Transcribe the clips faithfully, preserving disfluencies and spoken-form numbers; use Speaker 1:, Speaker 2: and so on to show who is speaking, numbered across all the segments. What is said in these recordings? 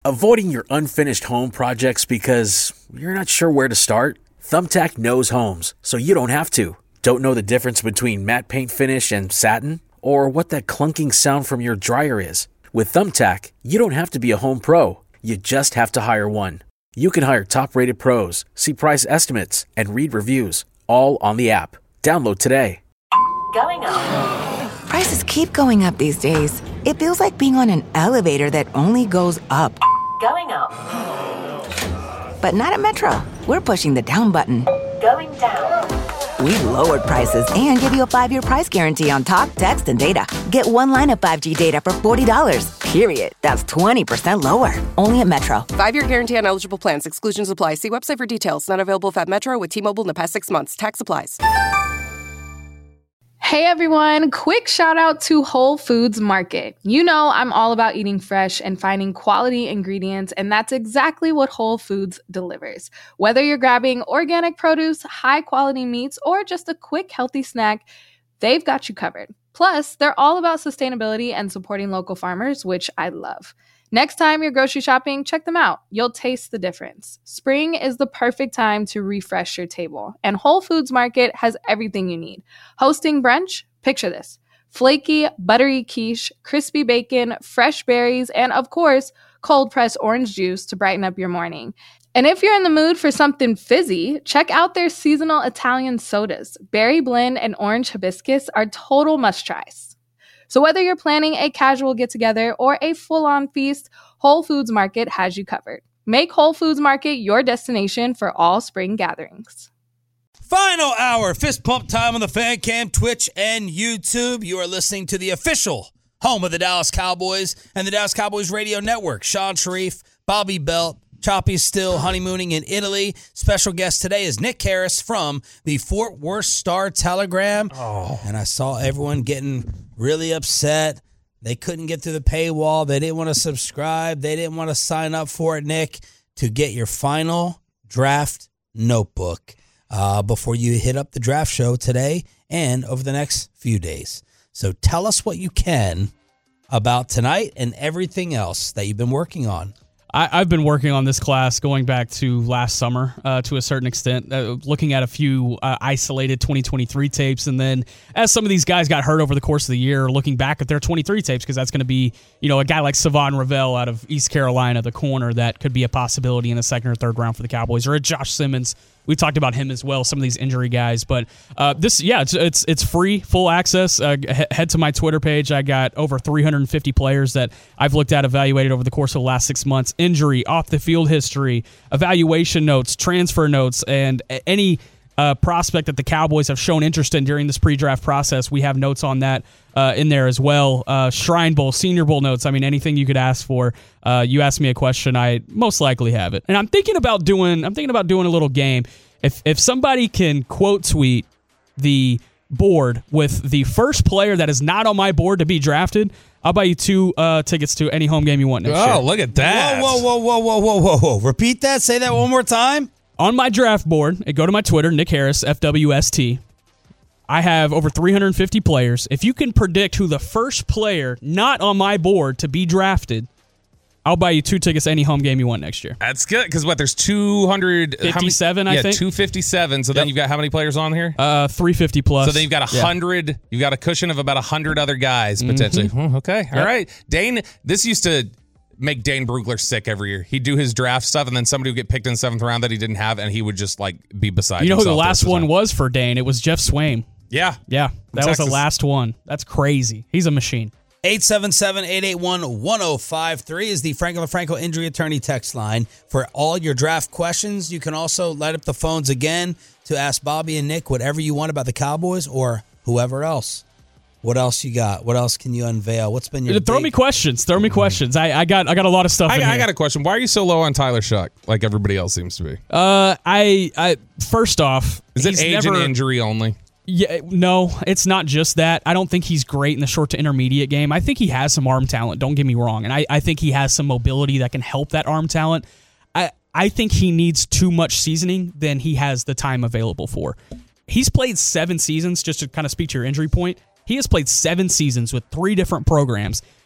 Speaker 1: Avoiding your unfinished home projects because you're not sure where to start? Thumbtack knows homes, so you don't have to. Don't know the difference between matte paint finish and satin? Or what that clunking sound from your dryer is? With Thumbtack, you don't have to be a home pro. You just have to hire one. You can hire top-rated pros, see price estimates, and read reviews, all on the app. Download today.
Speaker 2: Going up.
Speaker 3: Prices keep going up these days. It feels like being on an elevator that only goes up.
Speaker 2: Going up.
Speaker 3: But not at Metro. We're pushing the down button.
Speaker 2: Going down.
Speaker 3: We've lowered prices and give you a five-year price guarantee on talk, text, and data. Get one line of five G data for forty dollars, period. That's twenty percent lower. Only at Metro.
Speaker 4: Five-year guarantee on eligible plans. Exclusions apply. See website for details. Not available if at Metro with T-Mobile in the past six months. Tax applies.
Speaker 5: Hey everyone, quick shout out to Whole Foods Market. You know I'm all about eating fresh and finding quality ingredients, and that's exactly what Whole Foods delivers. Whether you're grabbing organic produce, high quality meats, or just a quick healthy snack, they've got you covered. Plus, they're all about sustainability and supporting local farmers, which I love. Next time you're grocery shopping, check them out. You'll taste the difference. Spring is the perfect time to refresh your table, and Whole Foods Market has everything you need. Hosting brunch? Picture this. Flaky, buttery quiche, crispy bacon, fresh berries, and of course, cold-pressed orange juice to brighten up your morning. And if you're in the mood for something fizzy, check out their seasonal Italian sodas. Berry blend and orange hibiscus are total must-tries. So whether you're planning a casual get-together or a full-on feast, Whole Foods Market has you covered. Make Whole Foods Market your destination for all spring gatherings.
Speaker 6: Final hour, fist pump time on the Fan Cam, Twitch, and YouTube. You are listening to the official home of the Dallas Cowboys and the Dallas Cowboys Radio Network. Sean Sharif, Bobby Belt, Choppy still honeymooning in Italy. Special guest today is Nick Harris from the Fort Worth Star-Telegram.
Speaker 7: Oh.
Speaker 6: And I saw everyone getting really upset. They couldn't get through the paywall. They didn't want to subscribe. They didn't want to sign up for it, Nick, to get your final draft notebook uh, before you hit up the draft show today and over the next few days. So tell us what you can about tonight and everything else that you've been working on.
Speaker 7: I, I've been working on this class going back to last summer uh, to a certain extent, uh, looking at a few uh, isolated twenty twenty-three tapes. And then as some of these guys got hurt over the course of the year, looking back at their twenty-three tapes, because that's going to be, you know, a guy like Savon Ravel out of East Carolina, the corner, that could be a possibility in the second or third round for the Cowboys, or a Josh Simmons. We talked about him as well, some of these injury guys. But uh, this, yeah, it's it's it's free, full access. Uh, he- head to my Twitter page. I got over three hundred fifty players that I've looked at, evaluated over the course of the last six months. Injury, off-the-field history, evaluation notes, transfer notes, and any uh, prospect that the Cowboys have shown interest in during this pre-draft process. We have notes on that uh, in there as well. Uh, Shrine Bowl, Senior Bowl notes. I mean, anything you could ask for. Uh, you ask me a question, I most likely have it. And I'm thinking about doing. I'm thinking about doing a little game. If if somebody can quote tweet the board with the first player that is not on my board to be drafted, I'll buy you two uh, tickets to any home game you want next
Speaker 8: oh,
Speaker 7: year.
Speaker 8: Oh, look at that.
Speaker 6: Whoa, whoa, whoa, whoa, whoa, whoa, whoa. Repeat that. Say that one more time.
Speaker 7: On my draft board, go to my Twitter, Nick Harris, F W S T. I have over three hundred fifty players. If you can predict who the first player not on my board to be drafted, I'll buy you two tickets to any home game you want next year.
Speaker 8: That's good, because what, there's two hundred...
Speaker 7: fifty-seven,
Speaker 8: many,
Speaker 7: I
Speaker 8: yeah,
Speaker 7: think.
Speaker 8: two hundred fifty-seven, so yep. Then you've got how many players on here?
Speaker 7: Uh, three hundred fifty plus.
Speaker 8: So then you've got one hundred, yeah. You've got a cushion of about one hundred other guys, potentially. Mm-hmm. Okay, all yep. right. Dane, this used to make Dane Brugler sick every year. He'd do his draft stuff, and then somebody would get picked in the seventh round that he didn't have, and he would just, like, be beside
Speaker 7: You know who the
Speaker 8: himself
Speaker 7: last one was for Dane? It was Jeff Swaim.
Speaker 8: Yeah.
Speaker 7: Yeah, that was the last one. That's crazy. He's a machine.
Speaker 6: eight seven seven, eight eight one, one oh five three is the Franklin Franco Injury Attorney text line for all your draft questions. You can also light up the phones again to ask Bobby and Nick whatever you want about the Cowboys or whoever else. What else you got? What else can you unveil? What's been your
Speaker 7: Throw
Speaker 6: big...
Speaker 7: me questions. Throw me questions. I, I got I got a lot of stuff
Speaker 8: I,
Speaker 7: in
Speaker 8: I
Speaker 7: here.
Speaker 8: got a question. Why are you so low on Tyler Shuck like everybody else seems to be?
Speaker 7: Uh, I, I first off,
Speaker 8: is it age
Speaker 7: never,
Speaker 8: and injury only?
Speaker 7: Yeah, no, it's not just that. I don't think he's great in the short to intermediate game. I think he has some arm talent, don't get me wrong, and I, I think he has some mobility that can help that arm talent. I, I think he needs too much seasoning than he has the time available for. He's played seven seasons, just to kind of speak to your injury point. He has played seven seasons with three different programs.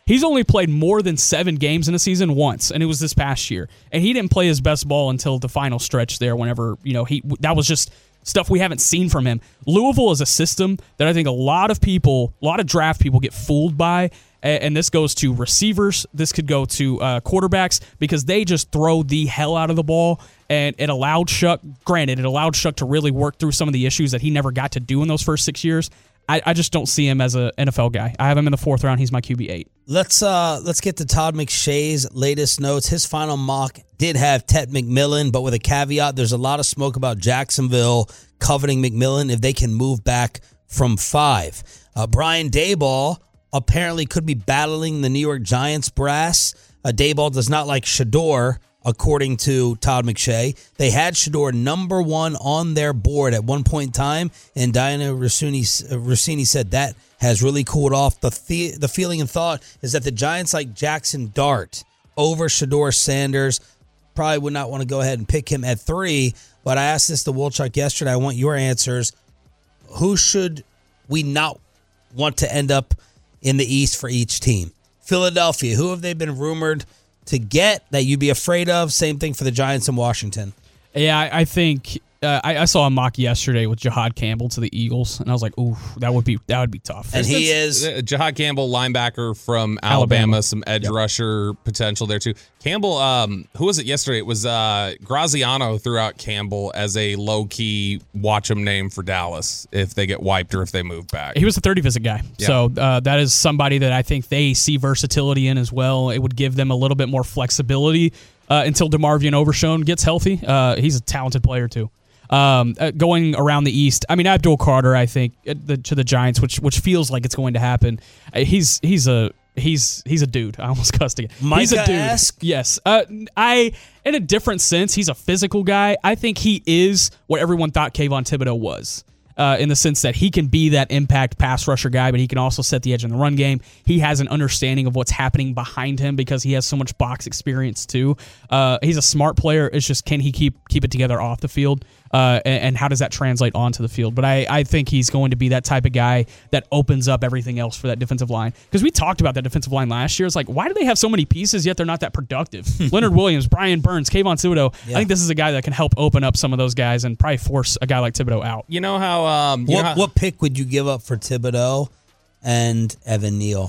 Speaker 7: He's only played more than seven games in a season once, and it was this past year. And he didn't play his best ball until the final stretch there whenever, you know, he that was just stuff we haven't seen from him. Louisville is a system that I think a lot of people, a lot of draft people get fooled by, and this goes to receivers. This could go to uh, quarterbacks because they just throw the hell out of the ball, and it allowed Shough, granted, it allowed Shough to really work through some of the issues that he never got to do in those first six years. I, I just don't see him as an N F L guy. I have him in the fourth round. He's my Q B eight.
Speaker 6: Let's uh let's get to Todd McShay's latest notes. His final mock did have Ted McMillan, but with a caveat. There's a lot of smoke about Jacksonville coveting McMillan if they can move back from five. Uh, Brian Daboll apparently could be battling the New York Giants brass. Uh, Daboll does not like Shedeur, according to Todd McShay. They had Shedeur number one on their board at one point in time, and Diana Rossini, Rossini said that has really cooled off. The, the the feeling and thought is that the Giants like Jackson Dart over Shedeur Sanders. Probably would not want to go ahead and pick him at three, but I asked this to Wolchuk yesterday. I want your answers. Who should we not want to end up in the East for each team? Philadelphia, who have they been rumored to get that you'd be afraid of? Same thing for the Giants in Washington.
Speaker 7: Yeah, I, I think uh, I, I saw a mock yesterday with Jahad Campbell to the Eagles, and I was like, "Ooh, that would be that would be tough."
Speaker 6: And he is
Speaker 8: uh, Jahad Campbell, linebacker from Alabama,
Speaker 7: Alabama.
Speaker 8: some edge
Speaker 7: Yep.
Speaker 8: rusher potential there too. Campbell, um, who was it yesterday? It was uh, Graziano threw out Campbell as a low key watch him name for Dallas if they get wiped or if they move back.
Speaker 7: He was a thirty visit guy.
Speaker 8: Yeah.
Speaker 7: So uh, that is somebody that I think they see versatility in as well. It would give them a little bit more flexibility uh, until DeMarvion Overshown gets healthy. Uh, he's a talented player too. Um, uh, going around the East, I mean, Abdul Carter, I think, uh, the, to the Giants, which which feels like it's going to happen. Uh, he's he's a he's he's a dude. I almost cussed again. He's a dude.
Speaker 6: Micah-esque?
Speaker 7: Yes. Uh, I in a different sense, he's a physical guy. I think he is what everyone thought Kayvon Thibodeau was. Uh, in the sense that he can be that impact pass rusher guy, but he can also set the edge in the run game. He has an understanding of what's happening behind him because he has so much box experience too. Uh, he's a smart player. It's just, can he keep keep it together off the field? Uh, and, and how does that translate onto the field? But I, I think he's going to be that type of guy that opens up everything else for that defensive line. Because we talked about that defensive line last year. It's like, why do they have so many pieces yet they're not that productive? Leonard Williams, Brian Burns, Kayvon Thibodeau.
Speaker 6: Yeah.
Speaker 7: I think this is a guy that can help open up some of those guys and probably force a guy like Thibodeau out.
Speaker 8: You know how um, you
Speaker 6: what
Speaker 8: know how,
Speaker 6: what pick would you give up for Thibodeau and Evan Neal?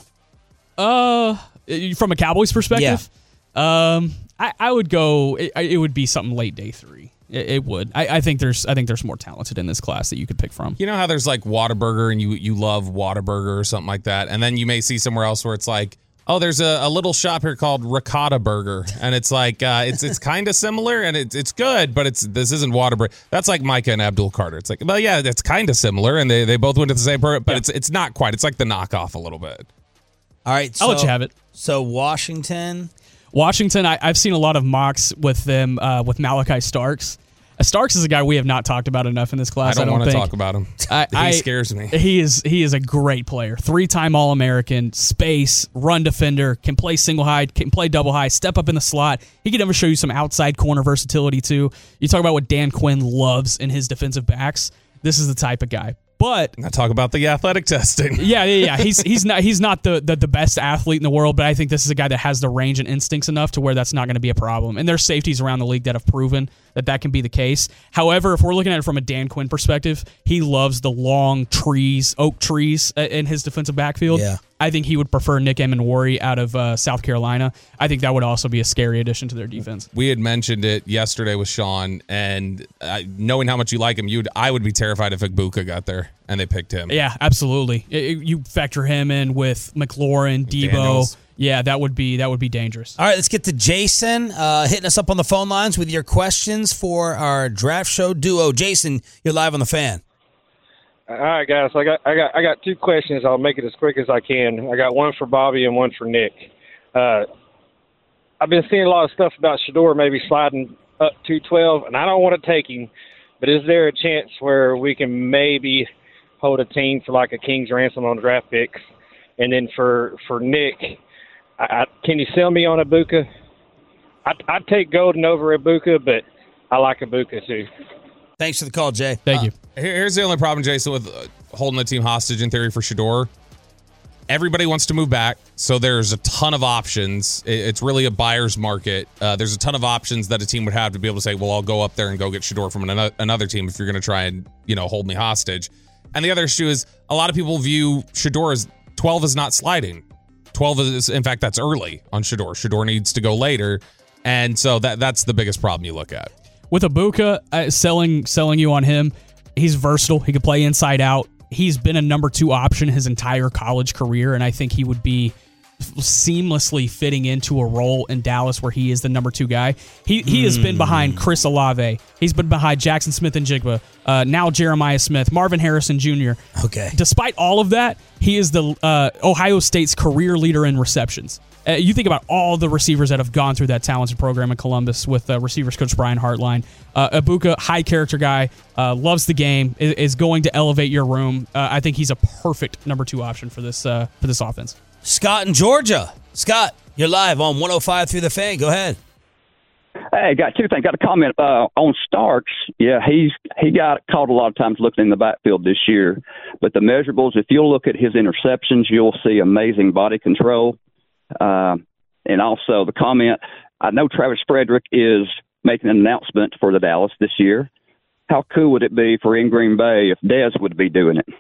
Speaker 7: Uh, from a Cowboys perspective, um, I, I would go. It, it would be something late day three. It, it would. I, I think there's. I think there's more talented in this class that you could pick from.
Speaker 8: You know how there's like Whataburger and you you love Whataburger or something like that, and then you may see somewhere else where it's like, oh, there's a, a little shop here called Ricotta Burger, and it's like uh, it's it's kind of similar and it's it's good, but it's this isn't Whataburger. That's like Micah and Abdul Carter. It's like, well, yeah, that's kind of similar, and they, they both went to the same program, but
Speaker 7: Yeah.
Speaker 8: it's it's not quite. It's like the knockoff a little bit.
Speaker 6: All right, so,
Speaker 7: I'll let you have it.
Speaker 6: So Washington,
Speaker 7: Washington, I, I've seen a lot of mocks with them uh, with Malachi Starks. Uh, Starks is a guy we have not talked about enough in this
Speaker 8: I
Speaker 7: class.
Speaker 8: don't,
Speaker 7: I don't
Speaker 8: want to
Speaker 7: think.
Speaker 8: talk about him.
Speaker 7: I,
Speaker 8: he
Speaker 7: I-
Speaker 8: scares me.
Speaker 7: He is he is a great player. Three-time All-American, space, run defender, can play single high, can play double high, step up in the slot. He can ever show you some outside corner versatility too. You talk about what Dan Quinn loves in his defensive backs. This is the type of guy. But
Speaker 8: Now talk about the athletic testing.
Speaker 7: yeah, yeah, yeah. He's he's not he's not the, the the best athlete in the world, but I think this is a guy that has the range and instincts enough to where that's not going to be a problem. And there's safeties around the league that have proven that that can be the case. However, if we're looking at it from a Dan Quinn perspective, he loves the long trees, oak trees uh, in his defensive backfield.
Speaker 6: Yeah.
Speaker 7: I think he would prefer Nick Emenwari out of uh, South Carolina. I think that would also be a scary addition to their defense.
Speaker 8: We had mentioned it yesterday with Sean, and uh, knowing how much you like him, you'd I would be terrified if Igbuka got there and they picked him.
Speaker 7: Yeah, absolutely. It- it- you factor him in with McLaurin, Debo.
Speaker 8: Daniels.
Speaker 7: Yeah, that would be that would be dangerous.
Speaker 6: All right, let's get to Jason uh, hitting us up on the phone lines with your questions for our draft show duo. Jason, you're live on the Fan.
Speaker 9: All right, guys. I got, I got, I got two questions. I'll make it as quick as I can. I got one for Bobby and one for Nick. Uh, I've been seeing a lot of stuff about Shedeur maybe sliding up to twelve, and I don't want to take him, but is there a chance where we can maybe hold a team for like a king's ransom on draft picks? And then for for Nick, I, I, can you sell me on Igbuka? I'd, I'd take Golden over Igbuka, but I like Igbuka too.
Speaker 6: Thanks for the call, Jay.
Speaker 7: Thank you.
Speaker 8: Here- Here's the only problem, Jason, with uh, holding the team hostage in theory for Shedeur. everybody wants to move back, so there's a ton of options. It's really a buyer's market. Uh, there's a ton of options that a team would have to be able to say, well, I'll go up there and go get Shedeur from another, another team if you're going to try and, you know, hold me hostage. And the other issue is a lot of people view Shedeur as twelve is not sliding. twelve is, in fact, that's early on Shedeur. Shedeur needs to go later. And so that that's the biggest problem you look at.
Speaker 7: With Ibuka, uh, selling selling you on him, he's versatile. He can play inside out. He's been a number two option his entire college career, and I think he would be seamlessly fitting into a role in Dallas where he is the number two guy. He he mm. has been behind Chris Olave. He's been behind Jackson Smith and Jigba. Uh, now Jeremiah Smith, Marvin Harrison Junior
Speaker 6: Okay.
Speaker 7: Despite all of that, he is the uh, Ohio State's career leader in receptions. Uh, you think about all the receivers that have gone through that talented program in Columbus with uh, receivers coach Brian Hartline. Uh, Ibuka, high character guy, uh, loves the game, is, is going to elevate your room. Uh, I think he's a perfect number two option for this uh, for this offense.
Speaker 6: Scott in Georgia. Scott, you're live on one oh five through the Fan. Go ahead.
Speaker 10: Hey, got two things. Got a comment uh, on Starks. Yeah, he's he got caught a lot of times looking in the backfield this year. But the measurables, if you'll look at his interceptions, you'll see amazing body control. Uh, and also the comment, I know Travis Frederick is making an announcement for the Dallas this year. How cool would it be for in Green Bay if Dez would be doing it?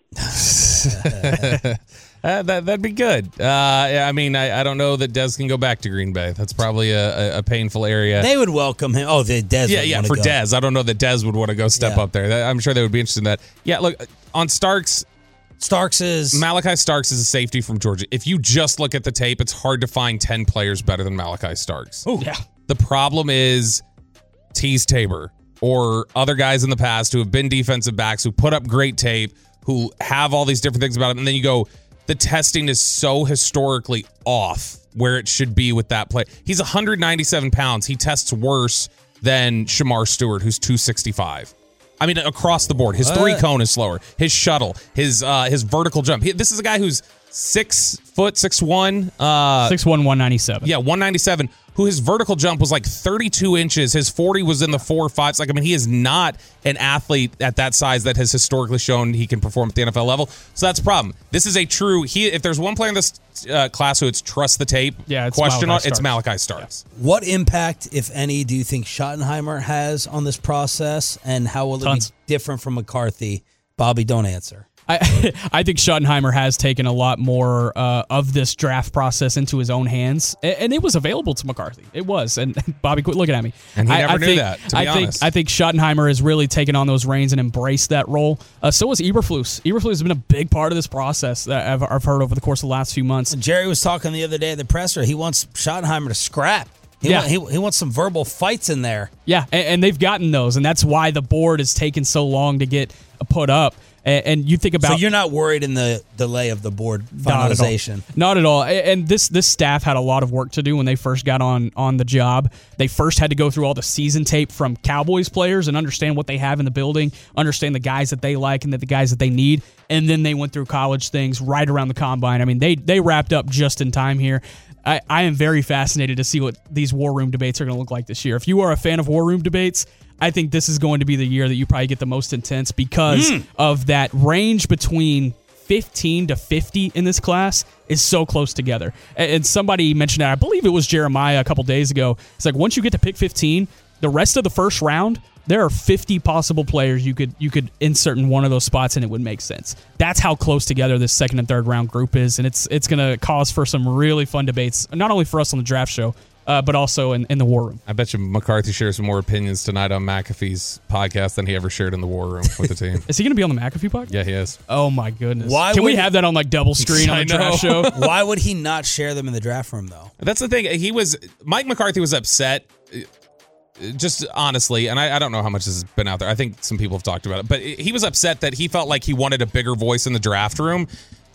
Speaker 8: uh, that, that'd be good. Uh, I mean, I, I don't know that Dez can go back to Green Bay. That's probably a, a, a painful area.
Speaker 6: They would welcome him. Oh, the Dez
Speaker 8: Yeah, yeah, for
Speaker 6: go.
Speaker 8: Dez. I don't know that Dez would want to go step
Speaker 6: yeah.
Speaker 8: up there. I'm sure they would be interested in that. Yeah, look, on Starks...
Speaker 6: Starks is...
Speaker 8: Malachi Starks is a safety from Georgia. If you just look at the tape, it's hard to find ten players better than Malachi Starks.
Speaker 7: Oh, yeah.
Speaker 8: The problem is Tease Tabor or other guys in the past who have been defensive backs, who put up great tape, who have all these different things about them. And then you go, the testing is so historically off where it should be with that play. He's one hundred ninety-seven pounds. He tests worse than Shamar Stewart, who's two sixty-five. I mean, across the board. His
Speaker 6: what?
Speaker 8: three cone is slower. His shuttle, his uh, his vertical jump. He, this is a guy who's six foot, six one. Uh,
Speaker 7: six one, one ninety-seven.
Speaker 8: Yeah, one ninety-seven, who his vertical jump was like thirty-two inches. His forty was in the four fives. Like, I mean, he is not an athlete at that size that has historically shown he can perform at the N F L level. So that's a problem. This is a true, he. if there's one player in this uh, class who it's trust the tape,
Speaker 7: yeah, it's
Speaker 8: question
Speaker 7: Malachi
Speaker 8: on, it's
Speaker 7: Starks.
Speaker 8: Malachi Starks.
Speaker 6: Yeah. What impact, if any, do you think Schottenheimer has on this process, and how will it
Speaker 7: Tons.
Speaker 6: be different from McCarthy? Bobby, don't answer.
Speaker 7: I I think Schottenheimer has taken a lot more uh, of this draft process into his own hands, and, and it was available to McCarthy. It was, and Bobby, quit looking at me.
Speaker 8: And he
Speaker 7: I,
Speaker 8: never
Speaker 7: I
Speaker 8: knew
Speaker 7: think,
Speaker 8: that, to be
Speaker 7: I think
Speaker 8: honest.
Speaker 7: I think Schottenheimer has really taken on those reins and embraced that role. Uh, so has Eberflus. Eberflus has been a big part of this process that I've, I've heard over the course of the last few months.
Speaker 6: Jerry was talking the other day at the presser. He wants Schottenheimer to scrap. He,
Speaker 7: Yeah.
Speaker 6: want, he, he wants some verbal fights in there.
Speaker 7: Yeah, and, and they've gotten those, and that's why the board has taken so long to get put up. And, and you think about,
Speaker 6: So you're not worried in the delay of the board finalization?
Speaker 7: Not at all. Not at all. And this this staff had a lot of work to do when they first got on on the job. They first had to go through all the season tape from Cowboys players and understand what they have in the building, understand the guys that they like and the guys that they need. And then they went through college things right around the combine. I mean, they they wrapped up just in time here. I, I am very fascinated to see what these War Room debates are going to look like this year. If you are a fan of War Room debates, I think this is going to be the year that you probably get the most intense because mm. of that range between fifteen to fifty in this class is so close together. And somebody mentioned that, I believe it was Jeremiah a couple days ago. It's like once you get to pick fifteen, the rest of the first round, there are fifty possible players you could you could insert in one of those spots and it would make sense. That's how close together this second and third round group is, and it's it's going to cause for some really fun debates, not only for us on the draft show, Uh, but also in, in the War Room.
Speaker 8: I bet you McCarthy shares some more opinions tonight on McAfee's podcast than he ever shared in the War Room with the team.
Speaker 7: Is he going to be on the McAfee podcast?
Speaker 8: Yeah, he is.
Speaker 7: Oh, my goodness.
Speaker 6: Why
Speaker 7: Can
Speaker 6: would
Speaker 7: we have that on like double screen on the draft show?
Speaker 6: Why would he not share them in the draft room, though?
Speaker 8: That's the thing. He was Mike McCarthy was upset, just honestly, and I, I don't know how much this has been out there. I think some people have talked about it, but he was upset that he felt like he wanted a bigger voice in the draft room.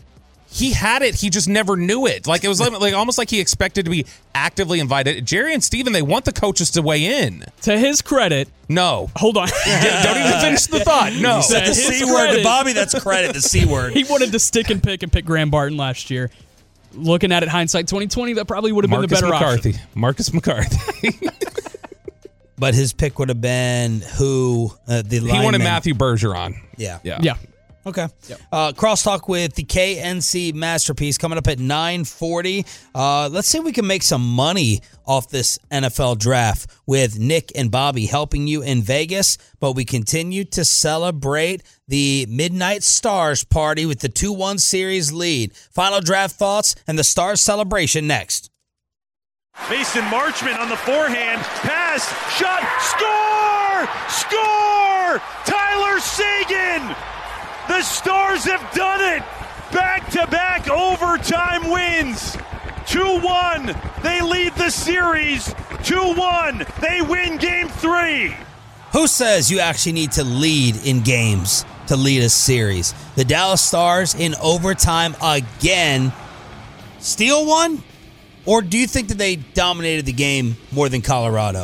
Speaker 8: He had it. He just never knew it. Like it was like, like almost like he expected to be actively invited. Jerry and Steven, they want the coaches to weigh in.
Speaker 7: To his credit,
Speaker 8: no.
Speaker 7: Hold on.
Speaker 8: Don't even finish the thought. No.
Speaker 6: You said the C word to Bobby. That's credit. The C word.
Speaker 7: He wanted to stick and pick and pick Graham Barton last year. Looking at it, hindsight twenty twenty, that probably would have been the better
Speaker 8: McCarthy.
Speaker 7: option.
Speaker 8: Marcus McCarthy.
Speaker 6: But his pick would have been who? Uh, the
Speaker 8: he
Speaker 6: lineman.
Speaker 8: wanted Matthew Bergeron.
Speaker 6: Yeah.
Speaker 8: Yeah.
Speaker 7: Yeah.
Speaker 6: Okay. Yep. Uh, crosstalk with the K N C Masterpiece coming up at nine forty. Uh, let's see if we can make some money off this N F L draft with Nick and Bobby helping you in Vegas. But we continue to celebrate the Midnight Stars party with the two one series lead. Final draft thoughts and the Stars celebration next.
Speaker 11: Mason Marchment on the forehand. Pass. Shot. Score! Score! Tyler Seguin! The Stars have done it! Back-to-back overtime wins! two one. They lead the series. two one. They win game three.
Speaker 6: Who says you actually need to lead in games to lead a series? The Dallas Stars in overtime again. Steal one? Or do you think that they dominated the game more than Colorado?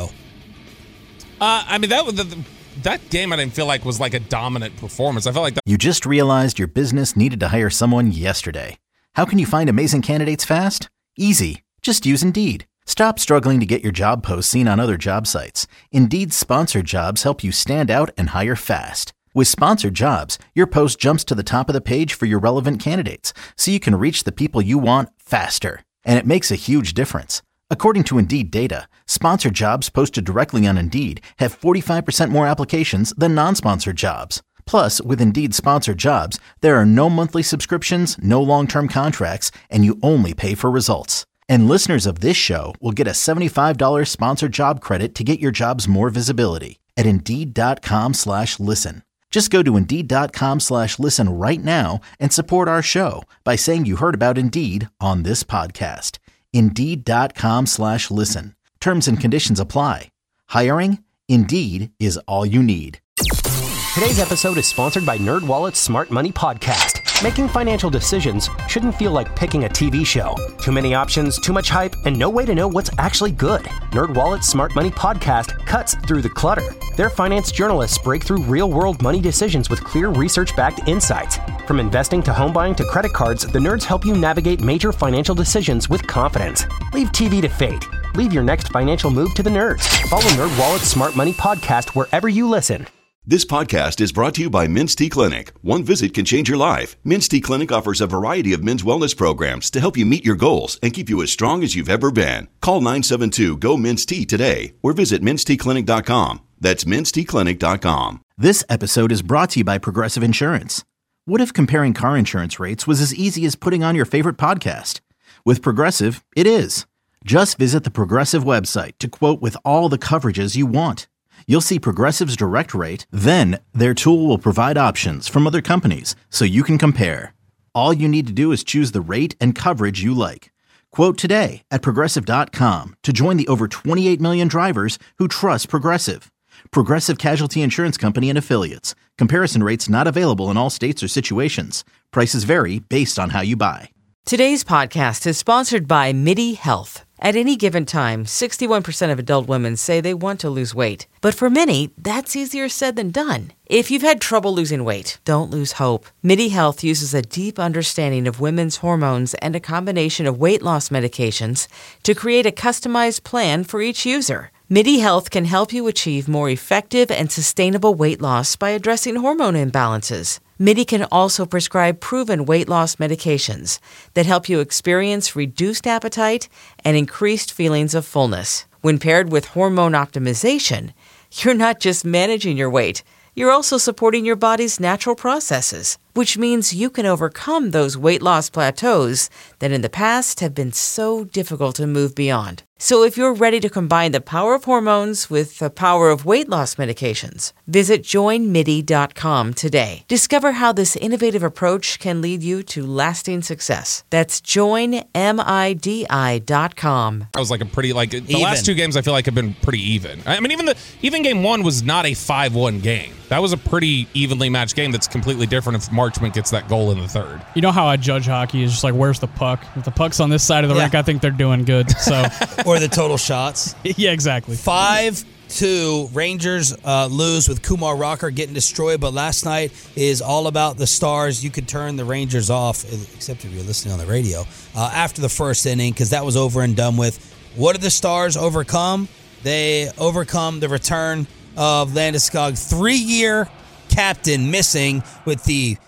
Speaker 8: Uh, I mean, that was the, that game I didn't feel like was like a dominant performance. I felt like that.
Speaker 12: You just realized your business needed to hire someone yesterday. How can you find amazing candidates fast? Easy. Just use Indeed. Stop struggling to get your job posts seen on other job sites. Indeed's sponsored jobs help you stand out and hire fast. With sponsored jobs, your post jumps to the top of the page for your relevant candidates, so you can reach the people you want faster. And it makes a huge difference. According to Indeed data, sponsored jobs posted directly on Indeed have forty-five percent more applications than non-sponsored jobs. Plus, with Indeed sponsored jobs, there are no monthly subscriptions, no long-term contracts, and you only pay for results. And listeners of this show will get a seventy-five dollars sponsored job credit to get your jobs more visibility at Indeed.com slash listen. Just go to Indeed.com slash listen right now and support our show by saying you heard about Indeed on this podcast. Indeed.com slash listen. Terms and conditions apply. Hiring? Indeed is all you need.
Speaker 13: Today's episode is sponsored by NerdWallet's Smart Money Podcast. Making financial decisions shouldn't feel like picking a T V show. Too many options, too much hype, and no way to know what's actually good. NerdWallet's Smart Money Podcast cuts through the clutter. Their finance journalists break through real-world money decisions with clear research-backed insights. From investing to home buying to credit cards, the nerds help you navigate major financial decisions with confidence. Leave T V to fate. Leave your next financial move to the nerds. Follow NerdWallet's Smart Money Podcast wherever you listen.
Speaker 14: This podcast is brought to you by Men's T Clinic. One visit can change your life. Men's T Clinic offers a variety of men's wellness programs to help you meet your goals and keep you as strong as you've ever been. Call nine seven two, G O, Men's T today or visit mens t clinic dot com. That's mens t clinic dot com.
Speaker 12: This episode is brought to you by Progressive Insurance. What if comparing car insurance rates was as easy as putting on your favorite podcast? With Progressive, it is. Just visit the Progressive website to quote with all the coverages you want. You'll see Progressive's direct rate, then their tool will provide options from other companies so you can compare. All you need to do is choose the rate and coverage you like. Quote today at Progressive dot com to join the over twenty-eight million drivers who trust Progressive. Progressive Casualty Insurance Company and Affiliates. Comparison rates not available in all states or situations. Prices vary based on how you buy.
Speaker 15: Today's podcast is sponsored by MIDI Health. At any given time, sixty-one percent of adult women say they want to lose weight. But for many, that's easier said than done. If you've had trouble losing weight, don't lose hope. MIDI Health uses a deep understanding of women's hormones and a combination of weight loss medications to create a customized plan for each user. MIDI Health can help you achieve more effective and sustainable weight loss by addressing hormone imbalances. MIDI can also prescribe proven weight loss medications that help you experience reduced appetite and increased feelings of fullness. When paired with hormone optimization, you're not just managing your weight, you're also supporting your body's natural processes, which means you can overcome those weight loss plateaus that in the past have been so difficult to move beyond. So if you're ready to combine the power of hormones with the power of weight loss medications, visit join midi dot com today. Discover how this innovative approach can lead you to lasting success. That's join midi dot com.
Speaker 8: I was like a pretty, like, the
Speaker 6: Even.
Speaker 8: last two games I feel like have been pretty even. I mean, even the even game one was not a five one game. That was a pretty evenly matched game that's completely different if Marchment gets that goal in the third.
Speaker 7: You know how I judge hockey is just like, where's the puck? If the puck's on this side of the
Speaker 6: Yeah.
Speaker 7: rink, I think they're doing good. So,
Speaker 6: Or the total shots.
Speaker 7: yeah, exactly.
Speaker 6: Five two Rangers uh, lose with Kumar Rocker getting destroyed, but last night is all about the Stars. You could turn the Rangers off, except if you're listening on the radio, uh, after the first inning because that was over and done with. What did the Stars overcome? They overcome the return of Landeskog, three-year captain missing with the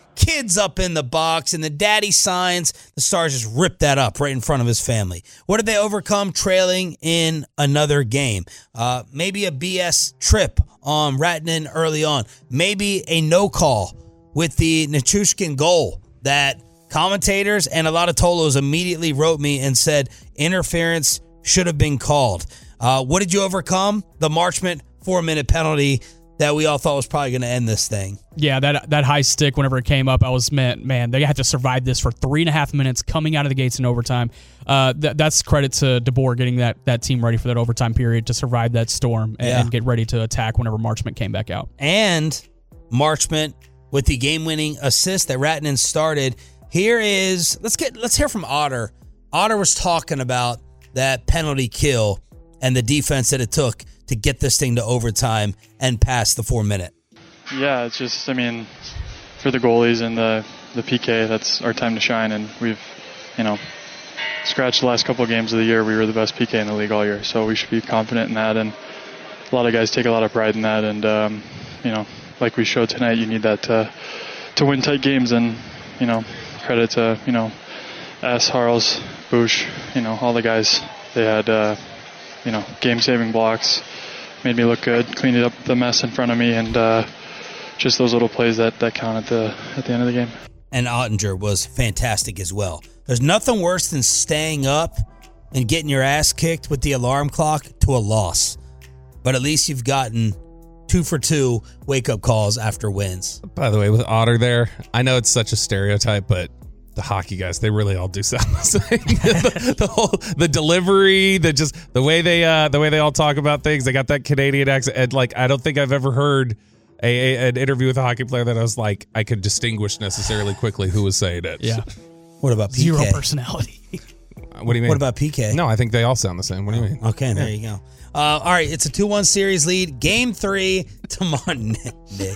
Speaker 6: kids up in the box, and the daddy signs. The Stars just ripped that up right in front of his family. What did they overcome? Trailing in another game. Uh, maybe a B S trip on Ratnan early on. Maybe a no call with the Nichushkin goal that commentators and a lot of Tolos immediately wrote me and said interference should have been called. Uh, what did you overcome? The Marchment four-minute penalty that we all thought was probably going to end this thing.
Speaker 7: Yeah, that that high stick, whenever it came up, I was, man, man, they had to survive this for three and a half minutes coming out of the gates in overtime. Uh, th- that's credit to DeBoer getting that that team ready for that overtime period to survive that storm and,
Speaker 6: Yeah.
Speaker 7: and get ready to attack whenever Marchment came back out.
Speaker 6: And Marchment with the game-winning assist that Ratnan started. Here is, let's get let's hear from Otter. Otter was talking about that penalty kill and the defense that it took to get this thing to overtime and past the four minute.
Speaker 16: Yeah, it's just, I mean, for the goalies and the, the P K, that's our time to shine. And we've, you know, scratched the last couple of games of the year. We were the best P K in the league all year. So we should be confident in that. And a lot of guys take a lot of pride in that. And, um, you know, like we showed tonight, you need that to, to win tight games. And, you know, credit to, you know, S, Harles, Bush, you know, all the guys. They had, uh, you know, game-saving blocks, made me look good, cleaned up the mess in front of me, and uh, just those little plays that, that count at the at the end of the game.
Speaker 6: And Ottinger was fantastic as well. There's nothing worse than staying up and getting your ass kicked with the alarm clock to a loss. But at least you've gotten two for two wake-up calls after wins.
Speaker 8: By the way, with Otter there, I know it's such a stereotype, but the hockey guys, they really all do sound the same. the, the whole, the delivery, the just the way they, uh, the way they all talk about things. They got that Canadian accent. And like, I don't think I've ever heard a, a an interview with a hockey player that I was like, I could distinguish necessarily quickly who was saying it.
Speaker 7: Yeah.
Speaker 6: What about P K?
Speaker 7: Zero personality.
Speaker 8: What do you mean?
Speaker 6: What about P K?
Speaker 8: No, I think they all sound the same. What do you mean?
Speaker 6: Okay, there you go. Uh, all right, it's a two one series lead. Game three tomorrow. Nick,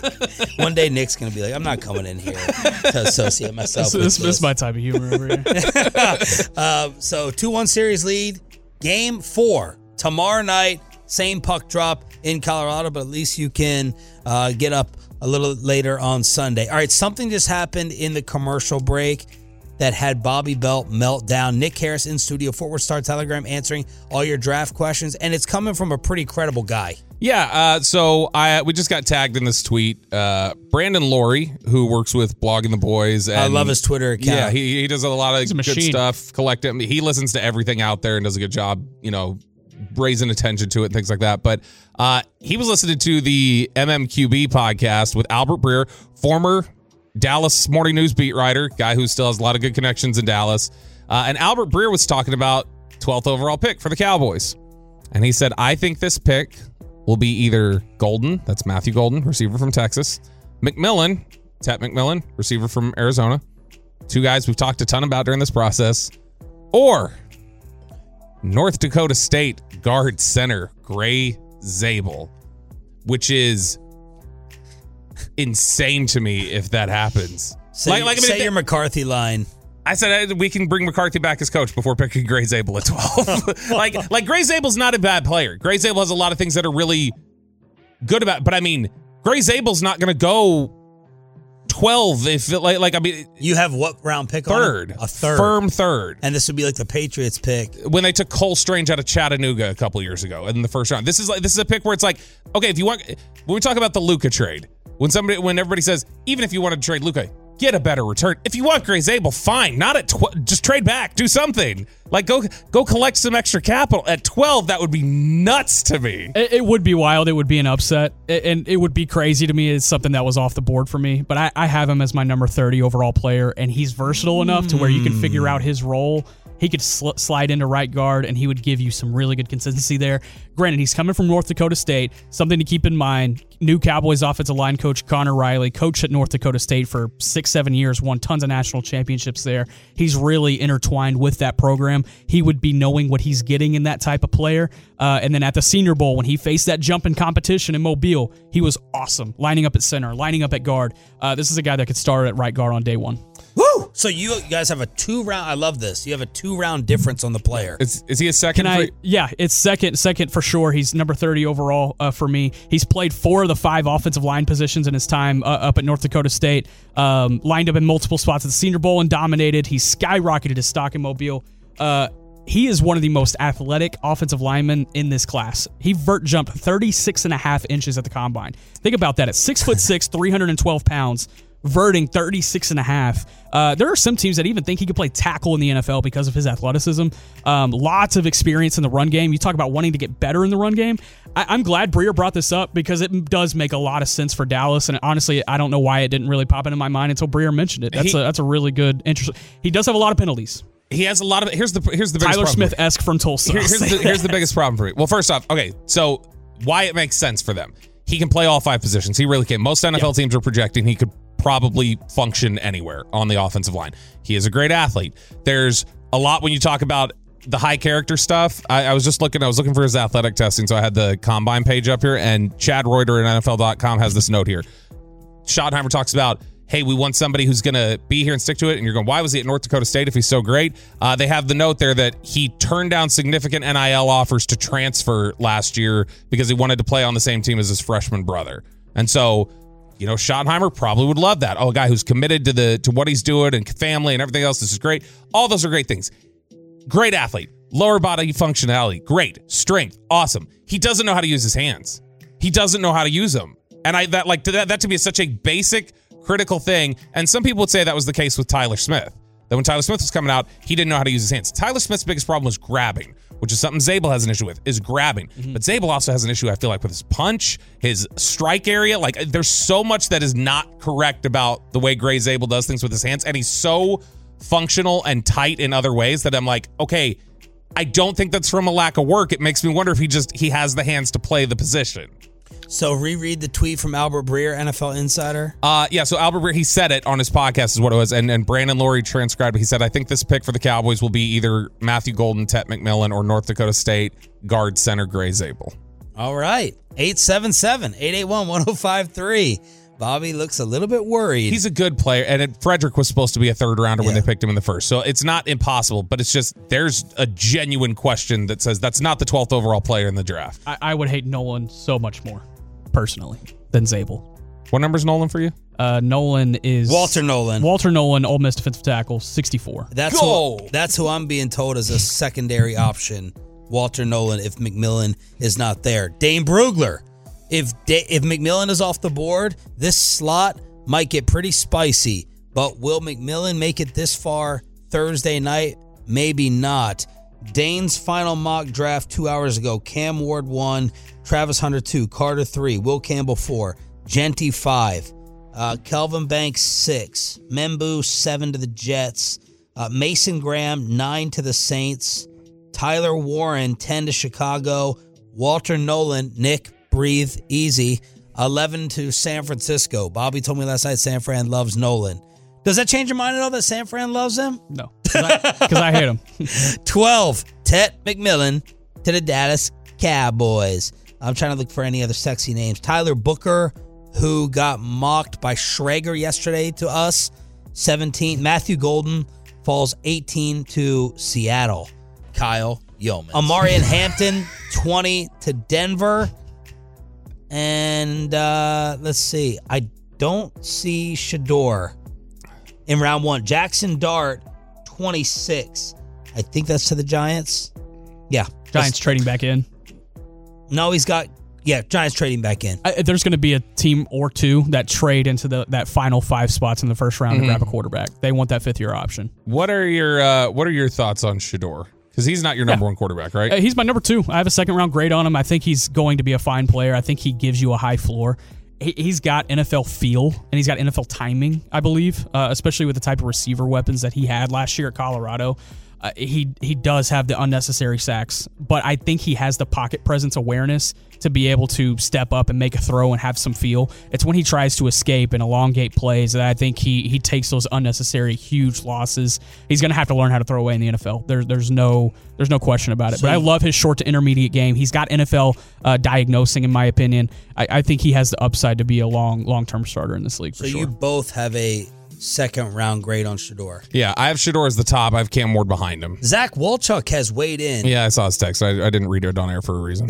Speaker 6: one day Nick's going to be like, I'm not coming in here to associate myself
Speaker 7: This,
Speaker 6: with
Speaker 7: this,
Speaker 6: this.
Speaker 7: this is my type of humor over here.
Speaker 6: uh, so two one series lead. Game four tomorrow night. Same puck drop in Colorado, but at least you can uh, get up a little later on Sunday. All right, something just happened in the commercial break that had Bobby Belt melt down. Nick Harris in studio, Fort Worth Star Telegram, answering all your draft questions, and it's coming from a pretty credible guy.
Speaker 8: Yeah, uh, so I we just got tagged in this tweet. Uh, Brandon Laurie, who works with Blogging the Boys. And
Speaker 6: I love his Twitter account.
Speaker 8: Yeah, he, he does a lot of
Speaker 7: He's a
Speaker 8: good
Speaker 7: machine.
Speaker 8: stuff. Collect it. He listens to everything out there and does a good job, you know, raising attention to it and things like that. But uh, he was listening to the M M Q B podcast with Albert Breer, former Dallas Morning News beat writer, guy who still has a lot of good connections in Dallas. Uh, and Albert Breer was talking about twelfth overall pick for the Cowboys. And he said, I think this pick will be either Golden, that's Matthew Golden, receiver from Texas, McMillan, Tet McMillan, receiver from Arizona, two guys we've talked a ton about during this process, or North Dakota State guard center Gray Zabel, which is insane to me if that happens.
Speaker 6: Say,
Speaker 8: like, like, I mean,
Speaker 6: say
Speaker 8: if they-
Speaker 6: your McCarthy line.
Speaker 8: I said uh, we can bring McCarthy back as coach before picking Gray Zabel at twelve. like, like Gray Zabel's not a bad player. Gray Zabel has a lot of things that are really good about it. But I mean, Gray Zabel's not going to go twelve. If it, like, like I mean,
Speaker 6: You have what round pick
Speaker 8: third,
Speaker 6: on it? A third.
Speaker 8: firm third.
Speaker 6: And this would be like the Patriots pick.
Speaker 8: When they took Cole Strange out of Chattanooga a couple years ago in the first round, this is like this is a pick where it's like, okay, if you want, when we talk about the Luka trade, when somebody, when everybody says, even if you wanted to trade Luka, get a better return. If you want Gray Zabel, fine. Not at twelve. Just trade back. Do something. Like go go collect some extra capital. At twelve, that would be nuts to me.
Speaker 7: It, it would be wild. It would be an upset. It, and it would be crazy to me. It's something that was off the board for me. But I, I have him as my number thirty overall player, and he's versatile enough to where you can figure out his role. He could sl- slide into right guard, and he would give you some really good consistency there. Granted, he's coming from North Dakota State. Something to keep in mind, new Cowboys offensive line coach Connor Riley, coached at North Dakota State for six, seven years, won tons of national championships there. He's really intertwined with that program. He would be knowing what he's getting in that type of player. Uh, and then at the Senior Bowl, when he faced that jumping competition in Mobile, he was awesome, lining up at center, lining up at guard. Uh, this is a guy that could start at right guard on day one.
Speaker 6: Woo! So you guys have a two-round, I love this. You have a two-round difference on the player.
Speaker 8: Is, is he a second?
Speaker 7: Can I? Yeah, it's second, second for sure. He's number thirty overall uh, for me. He's played four of the five offensive line positions in his time uh, up at North Dakota State. Um, lined up in multiple spots at the Senior Bowl and dominated. He's skyrocketed his stock in Mobile. Uh, he is one of the most athletic offensive linemen in this class. He vert jumped thirty-six and a half inches at the combine. Think about that. At six foot six, three hundred twelve pounds. Verting thirty-six and a half. Uh, there are some teams that even think he could play tackle in the N F L because of his athleticism. Um, lots of experience in the run game. You talk about wanting to get better in the run game. I, I'm glad Breer brought this up because it does make a lot of sense for Dallas. And honestly, I don't know why it didn't really pop into my mind until Breer mentioned it. That's he, a that's a really good, interesting. He does have a lot of penalties.
Speaker 8: He has a lot of. Here's the here's the biggest
Speaker 7: Tyler
Speaker 8: problem
Speaker 7: Smith-esque from Tulsa.
Speaker 8: Here, here's, the, here's the biggest problem for me. Well, first off, okay, so why it makes sense for them. He can play all five positions. He really can. Most N F L yeah. teams are projecting he could probably function anywhere on the offensive line. He is a great athlete. There's a lot when you talk about the high character stuff. I, I was just looking, I was looking for his athletic testing, so I had the combine page up here, and Chad Reuter at N F L dot com has this note here. Schottenheimer talks about, hey, we want somebody who's going to be here and stick to it, and you're going, why was he at North Dakota State if he's so great? Uh, they have the note there that he turned down significant N I L offers to transfer last year because he wanted to play on the same team as his freshman brother. And so, you know, Schottenheimer probably would love that. Oh, a guy who's committed to the to what he's doing and family and everything else. This is great. All those are great things. Great athlete. Lower body functionality. Great. Strength. Awesome. He doesn't know how to use his hands. He doesn't know how to use them. And I that like that, that to me is such a basic, critical thing. And some people would say that was the case with Tyler Smith. That when Tyler Smith was coming out, he didn't know how to use his hands. Tyler Smith's biggest problem was grabbing, which is something Zabel has an issue with, is grabbing. Mm-hmm. But Zabel also has an issue, I feel like, with his punch, his strike area. Like, there's so much that is not correct about the way Gray Zabel does things with his hands. And he's so functional and tight in other ways that I'm like, okay, I don't think that's from a lack of work. It makes me wonder if he just, he has the hands to play the position.
Speaker 6: So reread the tweet from Albert Breer, N F L Insider.
Speaker 8: Uh, yeah, so Albert Breer, he said it on his podcast is what it was, and, and Brandon Laurie transcribed it. He said, I think this pick for the Cowboys will be either Matthew Golden, Tet McMillan, or North Dakota State guard center Gray Zabel.
Speaker 6: All right, eight seven seven, eight eight one, one oh five three. Bobby looks a little bit worried.
Speaker 8: He's a good player, and it, Frederick was supposed to be a third rounder yeah. when they picked him in the first, so it's not impossible, but it's just there's a genuine question that says that's not the twelfth overall player in the draft.
Speaker 7: I, I would hate Nolan so much more, personally, than Zabel.
Speaker 8: What number is Nolan for you?
Speaker 7: Uh, Nolan is...
Speaker 6: Walter Nolan.
Speaker 7: Walter Nolan, Ole Miss defensive tackle, sixty-four.
Speaker 6: That's
Speaker 8: Go!
Speaker 6: Who, that's who I'm being told is a secondary option, Walter Nolan, if McMillan is not there. Dane Brugler. If da- if McMillan is off the board, this slot might get pretty spicy. But will McMillan make it this far Thursday night? Maybe not. Dane's final mock draft two hours ago. Cam Ward one, Travis Hunter two, Carter three, Will Campbell four, Genty five, uh, Kelvin Banks six, Membu seven to the Jets, uh, Mason Graham nine to the Saints, Tyler Warren ten to Chicago, Walter Nolan, Nick, breathe easy, eleven to San Francisco. Bobby told me last night San Fran loves Nolan. Does that change your mind at all that San Fran loves him?
Speaker 7: No, because I, I hate him.
Speaker 6: twelve, Tet McMillan to the Dallas Cowboys. I'm trying to look for any other sexy names. Tyler Booker, who got mocked by Schrager yesterday to us, seventeen. Matthew Golden falls eighteen to Seattle. Kyle Yeomans. Amarian Hampton, twenty to Denver. And uh, let's see. I don't see Shador in round one. Jackson Dart, twenty-six. I think that's to the Giants. Yeah.
Speaker 7: Giants trading back in.
Speaker 6: No, he's got, yeah, Giants trading back in.
Speaker 7: I, there's going to be a team or two that trade into the that final five spots in the first round mm-hmm. to grab a quarterback. They want that fifth year option.
Speaker 8: What are your uh, What are your thoughts on Shador? Because he's not your number yeah. one quarterback, right?
Speaker 7: Uh, he's my number two. I have a second round grade on him. I think he's going to be a fine player. I think he gives you a high floor. He, he's got N F L feel, and he's got N F L timing, I believe, uh, especially with the type of receiver weapons that he had last year at Colorado. Uh, he he does have the unnecessary sacks, but I think he has the pocket presence awareness to be able to step up and make a throw and have some feel. It's when he tries to escape and elongate plays that I think he he takes those unnecessary huge losses. He's going to have to learn how to throw away in the N F L. There's there's no there's no question about it. So, but I love his short to intermediate game. He's got N F L uh, diagnosing, in my opinion. I, I think he has the upside to be a long long term starter in this league. For
Speaker 6: so
Speaker 7: sure.
Speaker 6: You both have a second round grade on Shedeur.
Speaker 8: Yeah, I have Shedeur as the top. I have Cam Ward behind him.
Speaker 6: Zach Walchuk has weighed in.
Speaker 8: Yeah, I saw his text. I, I didn't read it on air for a reason.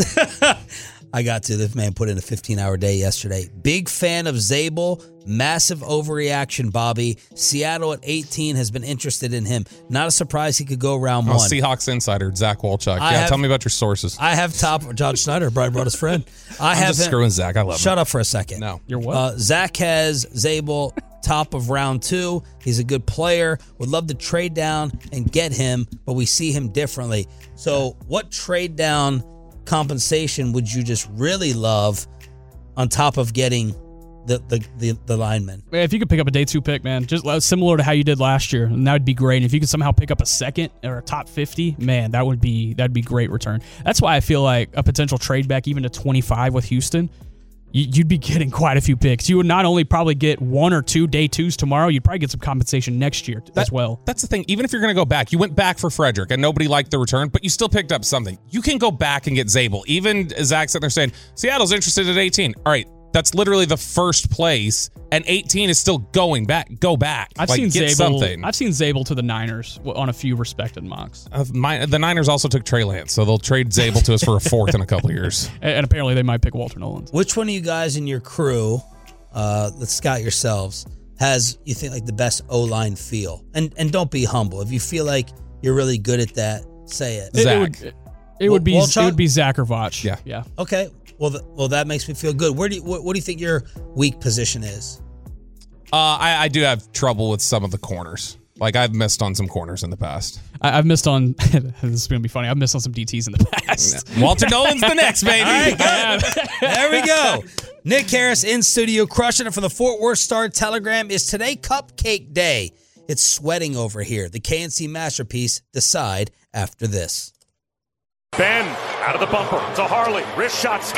Speaker 6: I got to. This man put in a fifteen-hour day yesterday. Big fan of Zabel. Massive overreaction, Bobby. Seattle at eighteen has been interested in him. Not a surprise he could go round
Speaker 8: oh,
Speaker 6: one.
Speaker 8: Seahawks insider, Zach Walchuk.
Speaker 6: I
Speaker 8: yeah,
Speaker 6: have,
Speaker 8: tell me about your sources.
Speaker 6: I have top. John Schneider, Brian brought his friend. I
Speaker 8: I'm
Speaker 6: have
Speaker 8: just
Speaker 6: him,
Speaker 8: screwing Zach. I love him.
Speaker 6: Shut up for a second.
Speaker 8: No.
Speaker 7: You're what?
Speaker 6: Uh, Zach has Zabel top of round two. He's a good player. Would love to trade down and get him, but we see him differently. So what trade down compensation would you just really love on top of getting the the the, the lineman?
Speaker 7: Man, if you could pick up a day two pick, man, just similar to how you did last year, and that would be great. And if you could somehow pick up a second or a top fifty, man, that would be that'd be great return. That's why I feel like a potential trade back even to twenty-five with Houston, you'd be getting quite a few picks. You would not only probably get one or two day twos tomorrow, you'd probably get some compensation next year
Speaker 8: that,
Speaker 7: as well.
Speaker 8: That's the thing. Even if you're going to go back, you went back for Frederick and nobody liked the return, but you still picked up something. You can go back and get Zabel. Even Zach sitting there saying, Seattle's interested at eighteen. All right, that's literally the first place, and eighteen is still going back. Go back.
Speaker 7: I've
Speaker 8: like,
Speaker 7: seen
Speaker 8: get
Speaker 7: Zabel.
Speaker 8: something.
Speaker 7: I've seen Zabel to the Niners on a few respected mocks.
Speaker 8: Uh, my, the Niners also took Trey Lance, so they'll trade Zabel to us for a fourth in a couple of years.
Speaker 7: And, and apparently they might pick Walter Nolan.
Speaker 6: Which one of you guys in your crew, uh, let's scout yourselves, has, you think, like the best O-line feel? And and don't be humble. If you feel like you're really good at that, say it.
Speaker 7: It, it would, it, it would be
Speaker 6: Walchuk?
Speaker 7: it would be Zach or Vach.
Speaker 8: Yeah.
Speaker 7: Yeah.
Speaker 6: Okay. Well, th- well, that makes me feel good. Where do you, what, what do you think your weak position is?
Speaker 8: Uh, I, I do have trouble with some of the corners. Like, I've missed on some corners in the past.
Speaker 7: I, I've missed on, this is going to be funny, I've missed on some D Ts in the past.
Speaker 8: Walter Nolan's the next, baby.
Speaker 6: All right, good. There we go. Nick Harris in studio, crushing it for the Fort Worth Star-Telegram. Is today Cupcake Day? It's sweating over here. The K N C masterpiece, decide after this.
Speaker 11: Ben out of the bumper to Harley. Wrist shot. Score!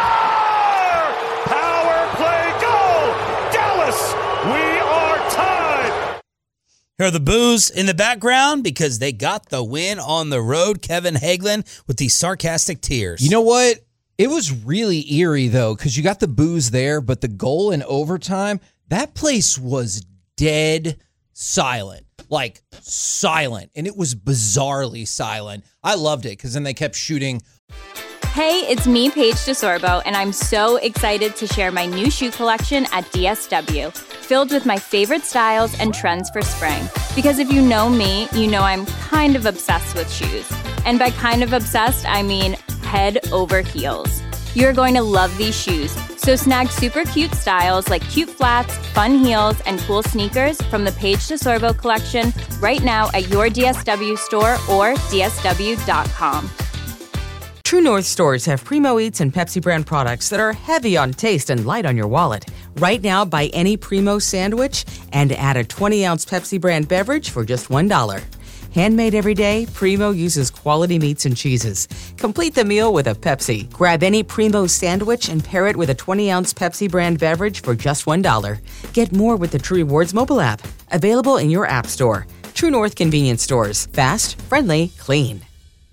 Speaker 11: Power play goal! Dallas, we are tied!
Speaker 6: Here are the boos in the background because they got the win on the road. Kevin Hagelin with these sarcastic tears.
Speaker 17: You know what? It was really eerie, though, because you got the boos there, but the goal in overtime, that place was dead silent. Like, silent. And it was bizarrely silent. I loved it because then they kept shooting.
Speaker 18: Hey, it's me, Paige DeSorbo, and I'm so excited to share my new shoe collection at D S W, filled with my favorite styles and trends for spring. Because if you know me, you know I'm kind of obsessed with shoes. And by kind of obsessed, I mean head over heels. You're going to love these shoes. So snag super cute styles like cute flats, fun heels, and cool sneakers from the Paige DeSorbo collection right now at your D S W store or D S W dot com.
Speaker 15: True North stores have Primo Eats and Pepsi brand products that are heavy on taste and light on your wallet. Right now, buy any Primo sandwich and add a twenty-ounce Pepsi brand beverage for just one dollar. Handmade every day, Primo uses quality meats and cheeses. Complete the meal with a Pepsi. Grab any Primo sandwich and pair it with a twenty-ounce Pepsi brand beverage for just one dollar. Get more with the True Rewards mobile app. Available in your app store. True North convenience stores. Fast, friendly, clean.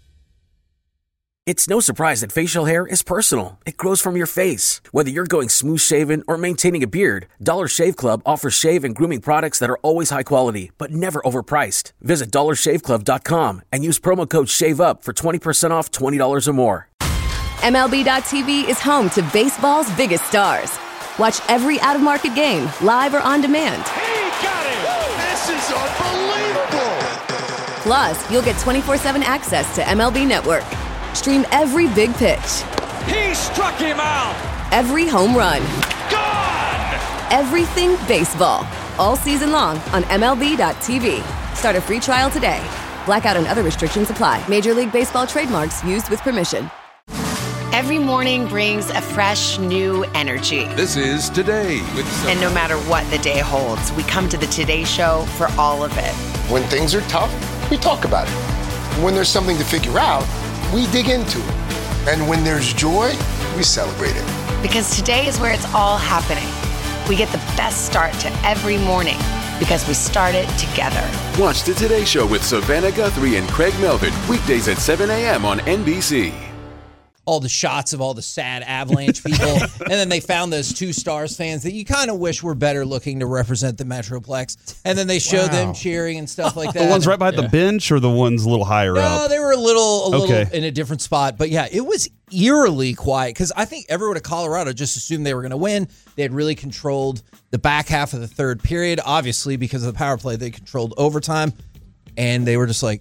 Speaker 1: It's no surprise that facial hair is personal. It grows from your face. Whether you're going smooth shaven or maintaining a beard, Dollar Shave Club offers shave and grooming products that are always high quality, but never overpriced. Visit dollar shave club dot com and use promo code SHAVEUP for twenty percent off twenty dollars or more.
Speaker 19: M L B dot T V is home to baseball's biggest stars. Watch every out-of-market game, live or on demand.
Speaker 11: He got it! This is unbelievable!
Speaker 19: Plus, you'll get twenty-four seven access to M L B Network. Stream every big pitch.
Speaker 11: He struck him out!
Speaker 19: Every home run.
Speaker 11: Gone!
Speaker 19: Everything baseball. All season long on M L B dot T V. Start a free trial today. Blackout and other restrictions apply. Major League Baseball trademarks used with permission.
Speaker 20: Every morning brings a fresh, new energy.
Speaker 21: This is Today. With some-
Speaker 20: and no matter what the day holds, we come to the Today Show for all of it.
Speaker 22: When things are tough, we talk about it. When there's something to figure out, we dig into it. And when there's joy, we celebrate it.
Speaker 20: Because today is where it's all happening. We get the best start to every morning because we start it together.
Speaker 21: Watch the Today Show with Savannah Guthrie and Craig Melvin, weekdays at seven a.m. on N B C.
Speaker 17: all the shots of all the sad Avalanche people. And then they found those two Stars fans that you kind of wish were better looking to represent the Metroplex. And then they showed
Speaker 2: Wow.
Speaker 17: them cheering and stuff like that.
Speaker 2: The ones right behind the bench or the ones a little higher
Speaker 17: No,
Speaker 2: up?
Speaker 17: they were a little, a little
Speaker 2: Okay.
Speaker 17: in a different spot. But yeah, it was eerily quiet because I think everyone at Colorado just assumed they were going to win. They had really controlled the back half of the third period. Obviously, because of the power play, they controlled overtime. And they were just like,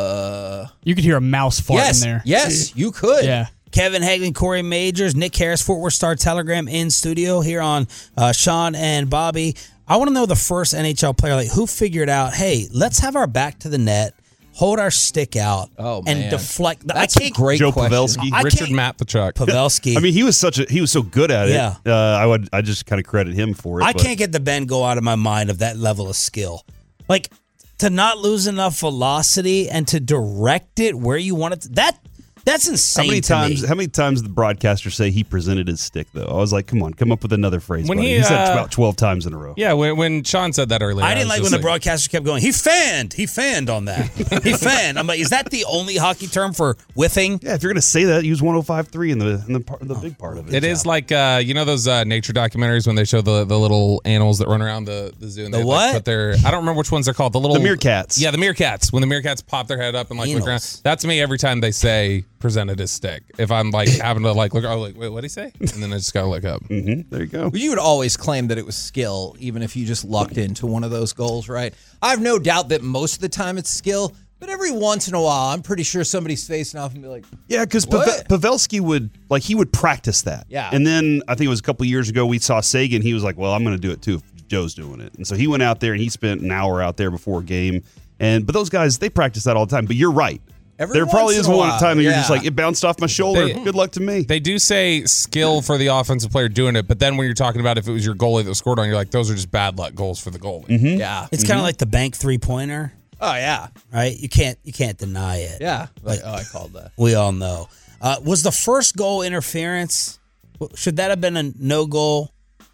Speaker 17: uh.
Speaker 7: You could hear a mouse fart
Speaker 17: yes,
Speaker 7: in there.
Speaker 17: Yes, you could.
Speaker 7: Yeah.
Speaker 6: Kevin Hagelin, Corey Majors, Nick Harris, Fort Worth Star Telegram in studio here on uh, Sean and Bobby. I want to know the first N H L player, like who figured out, hey, let's have our back to the net, hold our stick out,
Speaker 17: oh,
Speaker 6: and
Speaker 17: man.
Speaker 6: deflect.
Speaker 17: That's
Speaker 6: I can't,
Speaker 17: a great
Speaker 2: Joe
Speaker 17: question.
Speaker 2: Pavelski,
Speaker 6: I
Speaker 8: Richard
Speaker 6: can't-
Speaker 8: Matt Tkachuk.
Speaker 6: Pavelski.
Speaker 2: I mean, he was such a he was so good at it.
Speaker 6: Yeah.
Speaker 2: Uh, I would I just kind of credit him for it.
Speaker 6: I
Speaker 2: but-
Speaker 6: can't get the Ben go out of my mind of that level of skill. Like, to not lose enough velocity and to direct it where you want it to, that that's insane
Speaker 2: How many
Speaker 6: to
Speaker 2: times?
Speaker 6: me.
Speaker 2: How many times did the broadcasters say he presented his stick? Though I was like, "Come on, come up with another phrase."
Speaker 8: When
Speaker 2: buddy.
Speaker 8: he,
Speaker 2: he said
Speaker 8: uh,
Speaker 2: about twelve times in a row.
Speaker 8: Yeah, when, when Sean said that earlier,
Speaker 6: I didn't
Speaker 8: was
Speaker 6: like when
Speaker 8: just
Speaker 6: the broadcaster kept going, he fanned. He fanned on that. He fanned. I'm like, is that the only hockey term for whiffing?
Speaker 2: Yeah, if you're gonna say that, use one oh five point three in the in the, part, the big part of it.
Speaker 8: It is like uh, you know those uh, nature documentaries when they show the, the little animals that run around the, the zoo. And
Speaker 6: The
Speaker 8: they,
Speaker 6: what?
Speaker 8: Like, put their, I don't remember which ones they're called. The little
Speaker 2: The meerkats.
Speaker 8: Yeah, the meerkats. When the meerkats pop their head up and like look around.
Speaker 6: Anals.
Speaker 8: That's me every time they say presented his stick. If I'm like having to like look, oh like wait, what did he say? And then I just gotta look up.
Speaker 2: Mm-hmm. There you go.
Speaker 17: You would always claim that it was skill, even if you just lucked into one of those goals, right? I have no doubt that most of the time it's skill, but every once in a while, I'm pretty sure somebody's facing off and be like,
Speaker 2: Yeah, because
Speaker 17: What?
Speaker 2: Pavelski would like he would practice that.
Speaker 17: Yeah.
Speaker 2: And then I think it was a couple years ago we saw Sagan. He was like, "Well, I'm going to do it too if Joe's doing it." And so he went out there and he spent an hour out there before a game. And but those guys they practice that all the time. But you're right.
Speaker 17: Every
Speaker 2: there probably
Speaker 17: once
Speaker 2: is
Speaker 17: in a
Speaker 2: one
Speaker 17: while,
Speaker 2: time that you're just
Speaker 17: yeah.
Speaker 2: like it bounced off my shoulder.
Speaker 8: They-
Speaker 2: Good luck to me.
Speaker 8: They do say skill for the offensive player doing it, but then when you're talking about if it was your goalie that scored on, you're like, those are just bad luck goals for the goalie.
Speaker 2: Mm-hmm.
Speaker 17: yeah.
Speaker 6: It's kind of like the bank three pointer,
Speaker 17: Oh, yeah.
Speaker 6: right? You can't you can't deny it.
Speaker 17: Yeah. Like, oh, I called that.
Speaker 6: We all know. Uh, was the first goal interference? Should that have been a no goal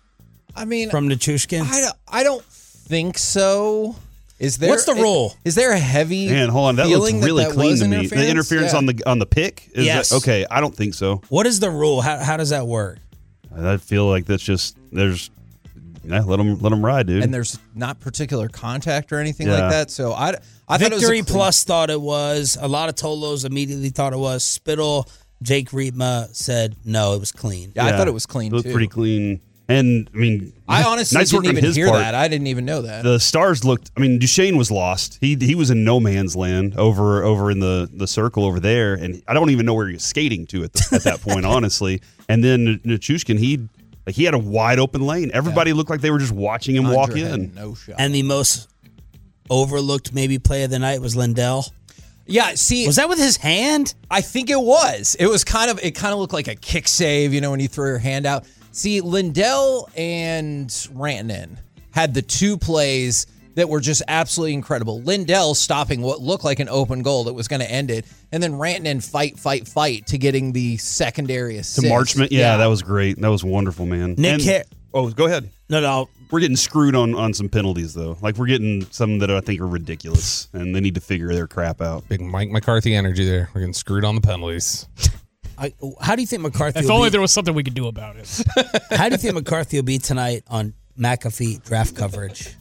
Speaker 17: I mean,
Speaker 6: from Nichushkin?
Speaker 17: I don't, I don't think so. Is there
Speaker 6: What's the rule?
Speaker 17: Is there a heavy
Speaker 2: Man, hold on. That looks
Speaker 17: feeling
Speaker 2: really
Speaker 17: that, that
Speaker 2: clean
Speaker 17: was
Speaker 2: to me.
Speaker 17: interference?
Speaker 2: The interference
Speaker 17: Yeah.
Speaker 2: on the on the pick. Is
Speaker 6: Yes.
Speaker 2: that, okay, I don't think so.
Speaker 6: What is the rule? How how does that work?
Speaker 2: I feel like that's just there's. Yeah, let them let them ride, dude.
Speaker 17: And there's not particular contact or anything
Speaker 2: Yeah.
Speaker 17: like that. So I, I thought it was a
Speaker 6: Victory
Speaker 17: clean-
Speaker 6: Plus thought it was. A lot of Tolos immediately thought it was. Spittle, Jake Rietma said no, it was clean.
Speaker 17: Yeah, I thought it was clean
Speaker 2: It looked
Speaker 17: too.
Speaker 2: pretty clean. And I mean,
Speaker 17: I honestly
Speaker 2: nice work
Speaker 17: didn't
Speaker 2: on
Speaker 17: even
Speaker 2: his
Speaker 17: hear
Speaker 2: part.
Speaker 17: that. I didn't even know that.
Speaker 2: The Stars looked. I mean, Duchesne was lost. He he was in no man's land over over in the, the circle over there, and I don't even know where he was skating to at the, at that point, honestly. And then Nichushkin, he like he had a wide open lane. Everybody looked like they were just watching him walk
Speaker 17: Andre had
Speaker 2: in.
Speaker 17: no shot.
Speaker 6: And the most overlooked maybe play of the night was Lindell.
Speaker 17: Yeah, see,
Speaker 6: Was that with his hand?
Speaker 17: I think it was. It was kind of. It kind of looked like a kick save. You know, when you throw your hand out. See, Lindell and Rantanen had the two plays that were just absolutely incredible. Lindell stopping what looked like an open goal that was going to end it, and then Rantanen fight, fight, fight to getting the secondary assist.
Speaker 2: To Marchment, yeah, that was great. That was wonderful, man.
Speaker 6: Nick
Speaker 2: And-
Speaker 6: Har-
Speaker 2: oh, go ahead.
Speaker 6: No, no.
Speaker 2: We're getting screwed on, on some penalties, though. Like, we're getting some that I think are ridiculous, and they need to figure their crap out.
Speaker 8: Big Mike McCarthy energy there. We're getting screwed on the penalties.
Speaker 6: I, how do you think McCarthy
Speaker 7: If
Speaker 6: will
Speaker 7: only
Speaker 6: be,
Speaker 7: there was something we could do about it.
Speaker 6: how do you think McCarthy will be tonight on McAfee draft coverage?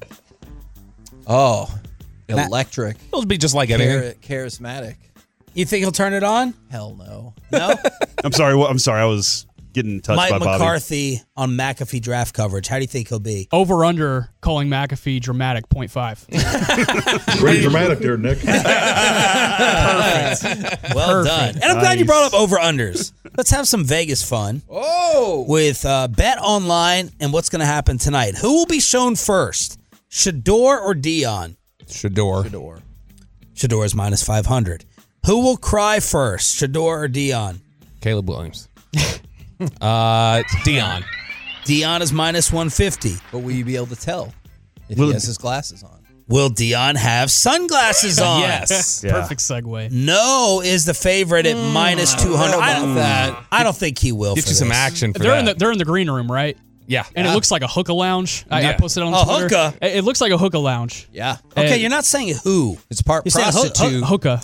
Speaker 17: Oh,
Speaker 6: Ma-
Speaker 17: electric.
Speaker 8: It'll be just like anything.
Speaker 17: Char- charismatic.
Speaker 6: You think he'll turn it on?
Speaker 17: Hell no.
Speaker 6: No?
Speaker 2: I'm sorry. well, I'm sorry. I was getting touched
Speaker 6: Mike
Speaker 2: by Bobby.
Speaker 6: McCarthy on McAfee draft coverage. How do you think he'll be?
Speaker 7: Over under calling McAfee dramatic point five.
Speaker 3: Pretty dramatic there, Nick.
Speaker 6: Well done. And I'm glad you brought up over-unders. Let's have some Vegas fun.
Speaker 17: Oh!
Speaker 6: With uh, Bet Online and what's going to happen tonight. Who will be shown first? Shador or Dion?
Speaker 8: Shador.
Speaker 17: Shador.
Speaker 6: Shador is minus five hundred. Who will cry first? Shador or Dion?
Speaker 8: Caleb Williams. uh, Dion.
Speaker 6: Dion is minus one fifty.
Speaker 17: But will you be able to tell if
Speaker 6: Will-
Speaker 17: he has his glasses on?
Speaker 6: Will Dion have sunglasses on?
Speaker 7: Yes.
Speaker 2: Yeah.
Speaker 7: Perfect segue.
Speaker 6: No is the favorite at minus two hundred. I,
Speaker 17: about that.
Speaker 6: I don't think he will.
Speaker 8: Get
Speaker 6: for
Speaker 8: you some
Speaker 6: this.
Speaker 8: action for
Speaker 7: They're
Speaker 8: that.
Speaker 7: in the they're in the green room, right?
Speaker 8: yeah.
Speaker 7: And it looks like a hookah lounge. I, I
Speaker 8: Yeah.
Speaker 7: posted on
Speaker 6: A
Speaker 7: Twitter.
Speaker 6: hookah?
Speaker 7: It, it looks like a hookah lounge.
Speaker 17: Yeah.
Speaker 6: Okay,
Speaker 7: And-
Speaker 6: you're not saying who.
Speaker 17: It's part
Speaker 6: You're saying hook-
Speaker 17: prostitute.
Speaker 7: hookah.
Speaker 17: Part,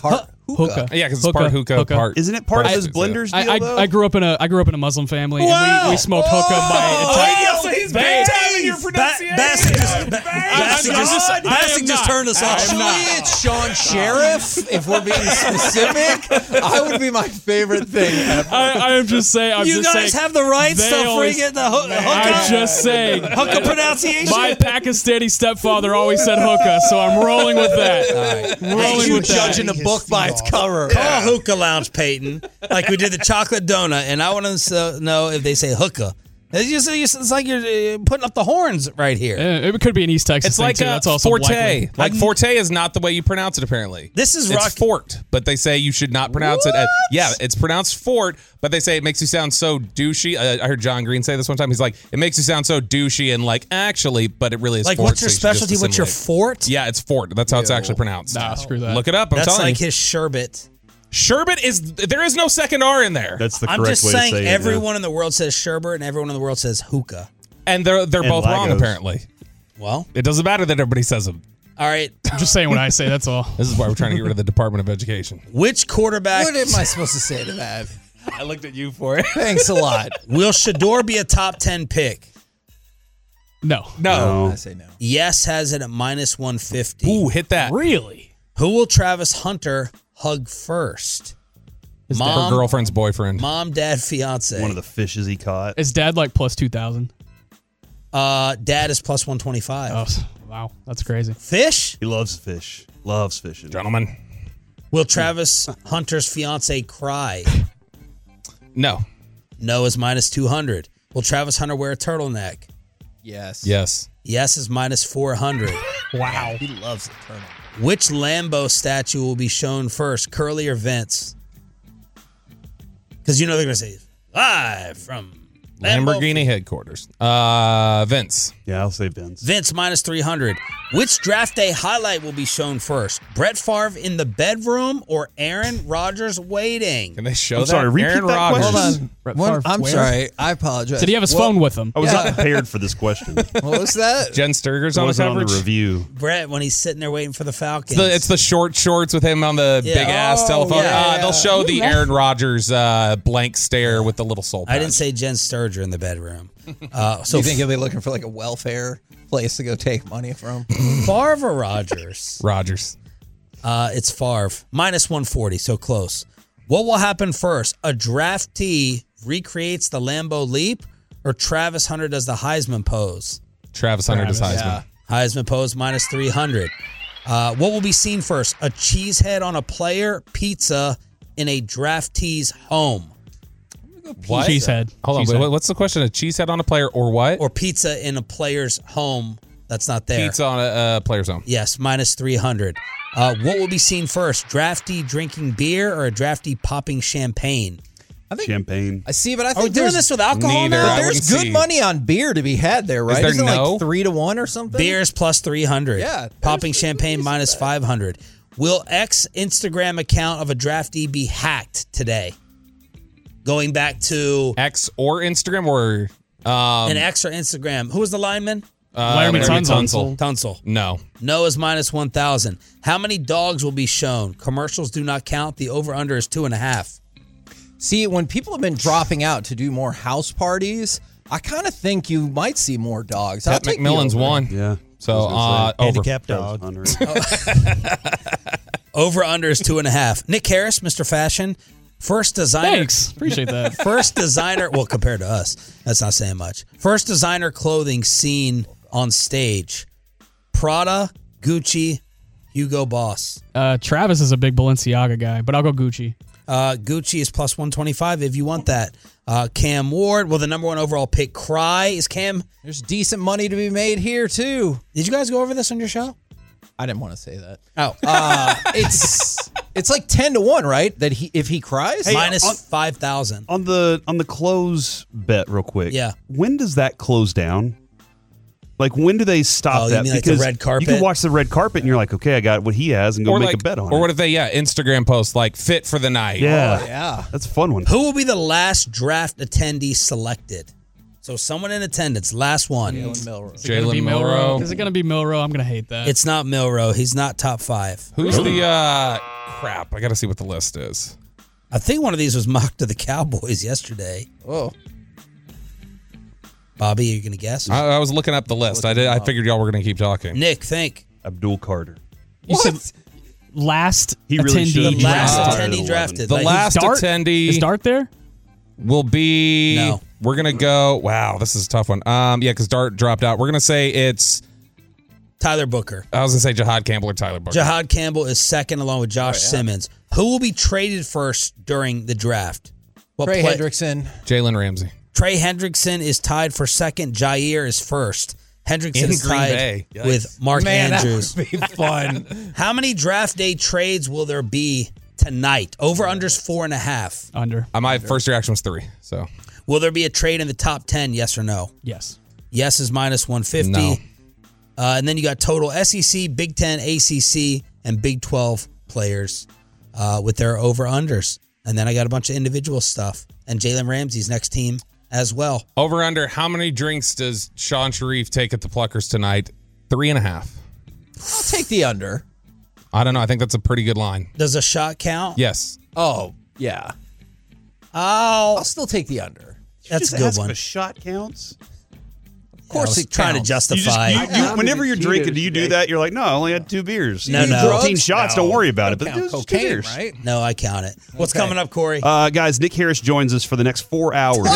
Speaker 7: Hookah.
Speaker 8: Yeah, because it's part hookah, part.
Speaker 2: Isn't it part
Speaker 8: part
Speaker 2: of his
Speaker 8: hookah.
Speaker 2: blenders deal,
Speaker 7: I, I,
Speaker 2: though?
Speaker 7: I grew up in a I grew up in a Muslim family, and we, we smoked hookah my entire.
Speaker 8: so he's big time in your pronunciation.
Speaker 6: Bassett just, Ba- Bassett
Speaker 7: I'm
Speaker 6: just,
Speaker 7: not. I
Speaker 6: Bassett
Speaker 7: am
Speaker 6: just
Speaker 7: not.
Speaker 6: turned us off.
Speaker 17: Actually, it's Sean Sheriff. If we're being specific, I would be my favorite thing ever.
Speaker 7: I, I am just saying. I'm
Speaker 6: You
Speaker 7: just
Speaker 6: guys
Speaker 7: saying,
Speaker 6: have the right
Speaker 7: they
Speaker 6: stuff
Speaker 7: always-
Speaker 6: for the hook- hookah.
Speaker 7: I'm just saying.
Speaker 6: Hookah pronunciation.
Speaker 7: My Pakistani stepfather always said hookah, so I'm rolling with that.
Speaker 6: All right.
Speaker 7: Rolling
Speaker 6: you
Speaker 7: with that.
Speaker 6: judging a book by its cover. Call Hookah Lounge, Peyton, like we did the chocolate donut, and I want to know if they say hookah. It's just it's like you're uh, putting up the horns right here.
Speaker 7: Yeah, it could be an East Texas
Speaker 8: It's
Speaker 7: thing
Speaker 8: like
Speaker 7: too.
Speaker 8: uh,
Speaker 7: That's also
Speaker 8: Forte.
Speaker 7: likely.
Speaker 8: Like Forte is not the way you pronounce it. Apparently,
Speaker 6: This is
Speaker 8: it's
Speaker 6: rock-
Speaker 8: Fort, but they say you should not pronounce it. As, yeah, it's pronounced Fort, but they say it makes you sound so douchey. Uh, I heard John Green say this one time. He's like, it makes you sound so douchey and like actually, but it really is.
Speaker 6: Like,
Speaker 8: Fort,
Speaker 6: what's your
Speaker 8: so you should just
Speaker 6: specialty? What's your
Speaker 8: assimilate.
Speaker 6: fort?
Speaker 8: Yeah, it's Fort. That's how it's actually pronounced.
Speaker 7: Nah, screw that.
Speaker 8: Look it up. I'm
Speaker 6: That's
Speaker 8: telling
Speaker 6: like
Speaker 8: you.
Speaker 6: his sherbet.
Speaker 8: Sherbet is there is no second R in there.
Speaker 2: That's the
Speaker 6: I'm
Speaker 2: correct
Speaker 6: just
Speaker 2: way
Speaker 6: saying
Speaker 2: to say
Speaker 6: everyone
Speaker 2: it.
Speaker 6: in the world says sherbet and everyone in the world says hookah.
Speaker 8: and they're they're
Speaker 2: And
Speaker 8: both wrong
Speaker 2: Lagos.
Speaker 8: apparently.
Speaker 6: Well,
Speaker 8: It doesn't matter that everybody says them.
Speaker 6: all right.
Speaker 7: I'm just saying what I say. That's all.
Speaker 8: This is why we're trying to get rid of the Department of Education.
Speaker 6: Which quarterback
Speaker 17: What am I supposed to say to that?
Speaker 8: I looked at you for it.
Speaker 17: Thanks a lot.
Speaker 6: will Shador be a top ten pick?
Speaker 7: No.
Speaker 8: No.
Speaker 17: I say no.
Speaker 6: Yes has it at minus one fifty.
Speaker 8: Ooh, hit that.
Speaker 7: Really?
Speaker 6: Who will Travis Hunter hug first?
Speaker 7: His
Speaker 8: Her
Speaker 6: Mom,
Speaker 8: girlfriend's boyfriend.
Speaker 6: mom, dad, fiance.
Speaker 2: One of the fishes he caught.
Speaker 7: Is dad like plus two thousand?
Speaker 6: uh, dad is plus one twenty five.
Speaker 7: Oh, wow, that's crazy.
Speaker 6: Fish?
Speaker 2: He loves fish. Loves fishing.
Speaker 8: Gentlemen.
Speaker 6: Will Travis Hunter's fiance cry?
Speaker 8: No.
Speaker 6: No is minus two hundred. Will Travis Hunter wear a turtleneck?
Speaker 17: Yes.
Speaker 8: Yes.
Speaker 6: Yes is minus four hundred.
Speaker 7: Wow.
Speaker 17: He loves the turtle.
Speaker 6: Which Lambo statue will be shown first, Curly or Vince? Because you know they're going to say, live from Lambo.
Speaker 8: Lamborghini headquarters. Uh, Vince.
Speaker 2: Yeah, I'll say Vince.
Speaker 6: Vince minus three hundred. Which draft day highlight will be shown first? Brett Favre in the bedroom or Aaron Rodgers waiting?
Speaker 8: Can they show
Speaker 2: I'm
Speaker 8: that?
Speaker 2: sorry, repeat
Speaker 8: Aaron
Speaker 2: that
Speaker 8: Rodgers.
Speaker 2: question.
Speaker 17: Hold on.
Speaker 7: Brett
Speaker 17: One-
Speaker 7: Favre
Speaker 17: I'm
Speaker 7: where?
Speaker 17: sorry. I apologize.
Speaker 7: Did he have his
Speaker 17: What-
Speaker 7: phone with him?
Speaker 2: I was
Speaker 17: Yeah.
Speaker 2: not prepared for this question.
Speaker 17: What was that?
Speaker 8: Jen Sturger's
Speaker 2: It
Speaker 8: on the
Speaker 2: wasn't on
Speaker 8: coverage.
Speaker 2: the review.
Speaker 6: Brett, when he's sitting there waiting for the Falcons.
Speaker 8: It's the, it's the short shorts with him on the
Speaker 6: Yeah.
Speaker 8: big ass
Speaker 6: Oh,
Speaker 8: telephone.
Speaker 6: yeah,
Speaker 8: uh,
Speaker 6: yeah.
Speaker 8: They'll show the Aaron Rodgers uh, blank stare with the little soul patch.
Speaker 6: I didn't say Jen Sturger in the bedroom. Uh, so
Speaker 17: So you think he'll be looking for like a welfare place to go take money from?
Speaker 6: Favre or Rodgers?
Speaker 8: Rodgers.
Speaker 6: Uh, it's Favre. Minus one forty, so close. What will happen first? A draftee recreates the Lambeau leap or Travis Hunter does the Heisman pose?
Speaker 8: Travis Hunter does
Speaker 7: Travis,
Speaker 8: Heisman.
Speaker 17: yeah.
Speaker 6: Heisman pose minus three hundred. Uh, what will be seen first? A cheesehead on a player, pizza in a draftee's home.
Speaker 8: What?
Speaker 7: Cheesehead.
Speaker 8: Hold on.
Speaker 7: Cheesehead.
Speaker 8: Wait, what's the question? A cheesehead on a player or what?
Speaker 6: Or pizza in a player's home that's not there.
Speaker 8: Pizza on a uh, player's home.
Speaker 6: Yes, minus three hundred. Uh, what will be seen first? Draftee drinking beer or a draftee popping champagne?
Speaker 2: Champagne.
Speaker 17: I see, but I
Speaker 6: Are
Speaker 17: think
Speaker 6: we doing
Speaker 17: there's-
Speaker 6: this with alcohol
Speaker 8: Neither.
Speaker 6: now?
Speaker 8: I
Speaker 17: There's
Speaker 8: wouldn't
Speaker 17: good
Speaker 8: see.
Speaker 17: money on beer to be had there, right?
Speaker 8: there
Speaker 17: Isn't it
Speaker 8: no?
Speaker 17: like three to one or something?
Speaker 6: Beer is plus three hundred.
Speaker 17: Yeah,
Speaker 6: Popping
Speaker 17: there's-
Speaker 6: champagne minus five hundred. Will X Instagram account of a draftee be hacked today? Going back to
Speaker 8: X or Instagram or um,
Speaker 6: an X or Instagram. Who was the lineman?
Speaker 8: uh,
Speaker 7: Laramie
Speaker 8: Laramie
Speaker 7: Tunsil.
Speaker 6: Tunsil.
Speaker 8: No.
Speaker 6: No is minus one thousand. How many dogs will be shown? Commercials do not count. The over-under is two and a half.
Speaker 17: See, when people have been dropping out to do more house parties, I kind of think you might see more dogs. I'll
Speaker 8: Pat
Speaker 17: take the
Speaker 8: McMillan's
Speaker 17: over.
Speaker 8: one.
Speaker 2: Yeah.
Speaker 8: So uh, over.
Speaker 3: Handicap dog.
Speaker 6: Over-under is two and a half. Nick Harris, Mister Fashion, first designer.
Speaker 7: Thanks. Appreciate that.
Speaker 6: First designer, well, compared to us, that's not saying much. First designer clothing seen on stage. Prada, Gucci, Hugo Boss.
Speaker 7: Uh, Travis is a big Balenciaga guy, but I'll go Gucci.
Speaker 6: Uh, Gucci is plus one twenty-five if you want that. Uh, Cam Ward, well, the number one overall pick, Cry. Is Cam?
Speaker 17: There's decent money to be made here, too.
Speaker 6: Did you guys go over this on your show?
Speaker 17: I didn't want to say that.
Speaker 6: Oh.
Speaker 17: Uh, it's it's like ten to one, right? That he if he cries,
Speaker 2: Hey,
Speaker 6: Minus
Speaker 2: on-
Speaker 6: five thousand.
Speaker 2: On the on the close bet, real quick.
Speaker 6: Yeah.
Speaker 2: When does that close down? Like, when do they stop
Speaker 6: Oh, you
Speaker 2: that?
Speaker 6: mean like the
Speaker 2: because
Speaker 6: red carpet?
Speaker 2: you can watch the red carpet and you're like, okay, I got what he has, and go
Speaker 8: Or
Speaker 2: make
Speaker 8: like,
Speaker 2: a bet on
Speaker 8: or
Speaker 2: it.
Speaker 8: what if they, yeah, Instagram post like fit for the night.
Speaker 2: yeah,
Speaker 17: Oh, yeah.
Speaker 2: that's a fun one.
Speaker 6: Who will be the last draft attendee selected? So someone in attendance, last one.
Speaker 17: Jalen Milroe.
Speaker 7: Is it gonna be
Speaker 8: Jalen Milroe.
Speaker 7: Is it going to be Milroe? I'm going to hate that.
Speaker 6: It's not Milroe. He's not top five.
Speaker 8: Who's the uh Crap, I got to see what the list is.
Speaker 6: I think one of these was mocked to the Cowboys yesterday.
Speaker 17: Oh.
Speaker 6: Bobby, are you going to guess?
Speaker 8: I, I was looking up the list. I did. I figured y'all were going to keep talking.
Speaker 6: Nick, think.
Speaker 2: Abdul Carter.
Speaker 7: You said last
Speaker 2: He really should
Speaker 7: attendee
Speaker 2: have
Speaker 6: The last
Speaker 7: drafted.
Speaker 6: attendee drafted.
Speaker 8: The
Speaker 6: Like,
Speaker 8: last
Speaker 7: Dart?
Speaker 8: attendee
Speaker 7: Is Dart there?
Speaker 8: will be.
Speaker 6: No.
Speaker 8: We're gonna go. Wow, this is a tough one. Um, yeah, because Dart dropped out. We're gonna say it's.
Speaker 6: Tyler Booker.
Speaker 8: I was gonna say Jahad Campbell or Tyler Booker.
Speaker 6: Jahad Campbell is second along with Josh Simmons. Who will be traded first during the draft? What
Speaker 17: Trey
Speaker 6: play-
Speaker 17: Hendrickson.
Speaker 8: Jalen Ramsey.
Speaker 6: Trey Hendrickson is tied for second. Jair is first. Hendrickson
Speaker 8: In
Speaker 6: is
Speaker 8: Green
Speaker 6: tied
Speaker 8: Bay. Yikes.
Speaker 6: with Mark
Speaker 17: Man,
Speaker 6: Andrews.
Speaker 17: that would be fun.
Speaker 6: How many draft day trades will there be tonight? Over unders four and a half.
Speaker 7: Under.
Speaker 8: Uh, my first reaction was three. So
Speaker 6: Will there be a trade in the top ten? Yes or no?
Speaker 7: Yes.
Speaker 6: Yes is minus one fifty.
Speaker 8: No.
Speaker 6: Uh, and then you got total S E C, Big Ten, A C C, and Big twelve players uh, with their over unders. And then I got a bunch of individual stuff. And Jalen Ramsey's next team as well.
Speaker 8: over under. How many drinks does Sean Sharif take at the Pluckers tonight? Three and a half.
Speaker 17: I'll take the under.
Speaker 8: I don't know. I think that's a pretty good line.
Speaker 6: Does a shot count?
Speaker 8: Yes.
Speaker 17: Oh, yeah.
Speaker 6: Oh,
Speaker 17: I'll still take the under.
Speaker 6: that's a
Speaker 2: Just
Speaker 6: good
Speaker 2: ask
Speaker 6: one.
Speaker 2: if a shot counts.
Speaker 6: Of course,
Speaker 17: I was
Speaker 6: trying to
Speaker 17: counts.
Speaker 6: justify.
Speaker 2: You just, you, you, whenever you're drinking, do you do that? You're like, no, I only had two beers.
Speaker 6: No,
Speaker 2: You
Speaker 6: no.
Speaker 2: do fifteen
Speaker 17: Drugs?
Speaker 2: shots,
Speaker 17: No.
Speaker 2: don't worry about it. But
Speaker 17: Count
Speaker 2: it was just two
Speaker 17: cocaine,
Speaker 2: beers.
Speaker 17: right?
Speaker 6: no, I count it. What's
Speaker 17: Okay.
Speaker 6: coming up, Corey?
Speaker 2: Uh, guys, Nick Harris joins us for the next four hours.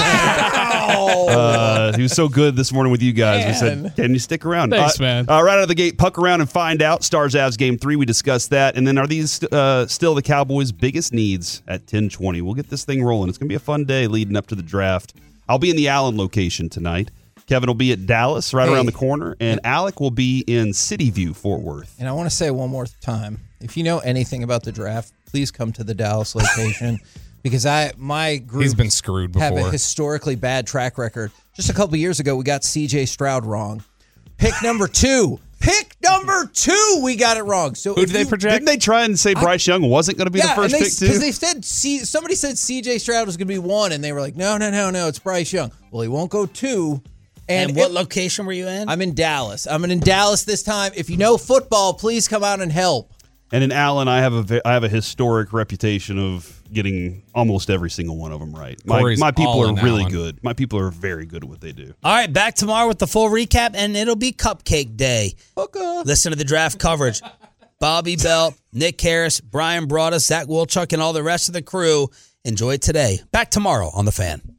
Speaker 2: uh, he was so good this morning with you guys. We said,
Speaker 17: Man.
Speaker 2: can you stick around?
Speaker 7: Thanks,
Speaker 2: uh,
Speaker 7: man.
Speaker 2: Uh, right out of the gate, puck around and find out. Stars Avs game three, we discussed that. And then are these uh, still the Cowboys' biggest needs at ten twenty? We'll get this thing rolling. It's going to be a fun day leading up to the draft. I'll be in the Allen location tonight. Kevin will be at Dallas, right
Speaker 17: Hey.
Speaker 2: around the corner. And Alec will be in City View, Fort Worth.
Speaker 17: And I want to say one more time, if you know anything about the draft, please come to the Dallas location because I my group
Speaker 8: He's been screwed
Speaker 17: have a
Speaker 8: before.
Speaker 17: historically bad track record. Just a couple years ago, we got C J Stroud wrong. Pick number two. Pick number two. We got it wrong. So
Speaker 8: Who
Speaker 17: if
Speaker 8: did they
Speaker 17: you-
Speaker 8: project?
Speaker 2: Didn't they try and say Bryce Young wasn't going to be
Speaker 17: yeah,
Speaker 2: the first
Speaker 17: and they,
Speaker 2: pick, too?
Speaker 17: Because they said C, somebody said C J Stroud was going to be one, and they were like, no, no, no, no, it's Bryce Young. Well, he won't go two.
Speaker 6: and
Speaker 17: And,
Speaker 6: what
Speaker 17: it-
Speaker 6: location were you in?
Speaker 17: I'm in Dallas. I'm in Dallas this time. If you know football, please come out and help.
Speaker 2: And in Allen, I have a ve- I have a historic reputation of getting almost every single one of them right. My,
Speaker 8: Corey's
Speaker 2: my people
Speaker 8: all
Speaker 2: are
Speaker 8: in
Speaker 2: really
Speaker 8: Allen.
Speaker 2: good. My people are very good at what they do.
Speaker 6: All right, back tomorrow with the full recap, and it'll be Cupcake Day.
Speaker 17: Okay.
Speaker 6: Listen to the draft coverage. Bobby Belt, Nick Harris, Brian Broaddus, Zach Wolchuk, and all the rest of the crew. Enjoy it today. Back tomorrow on The Fan.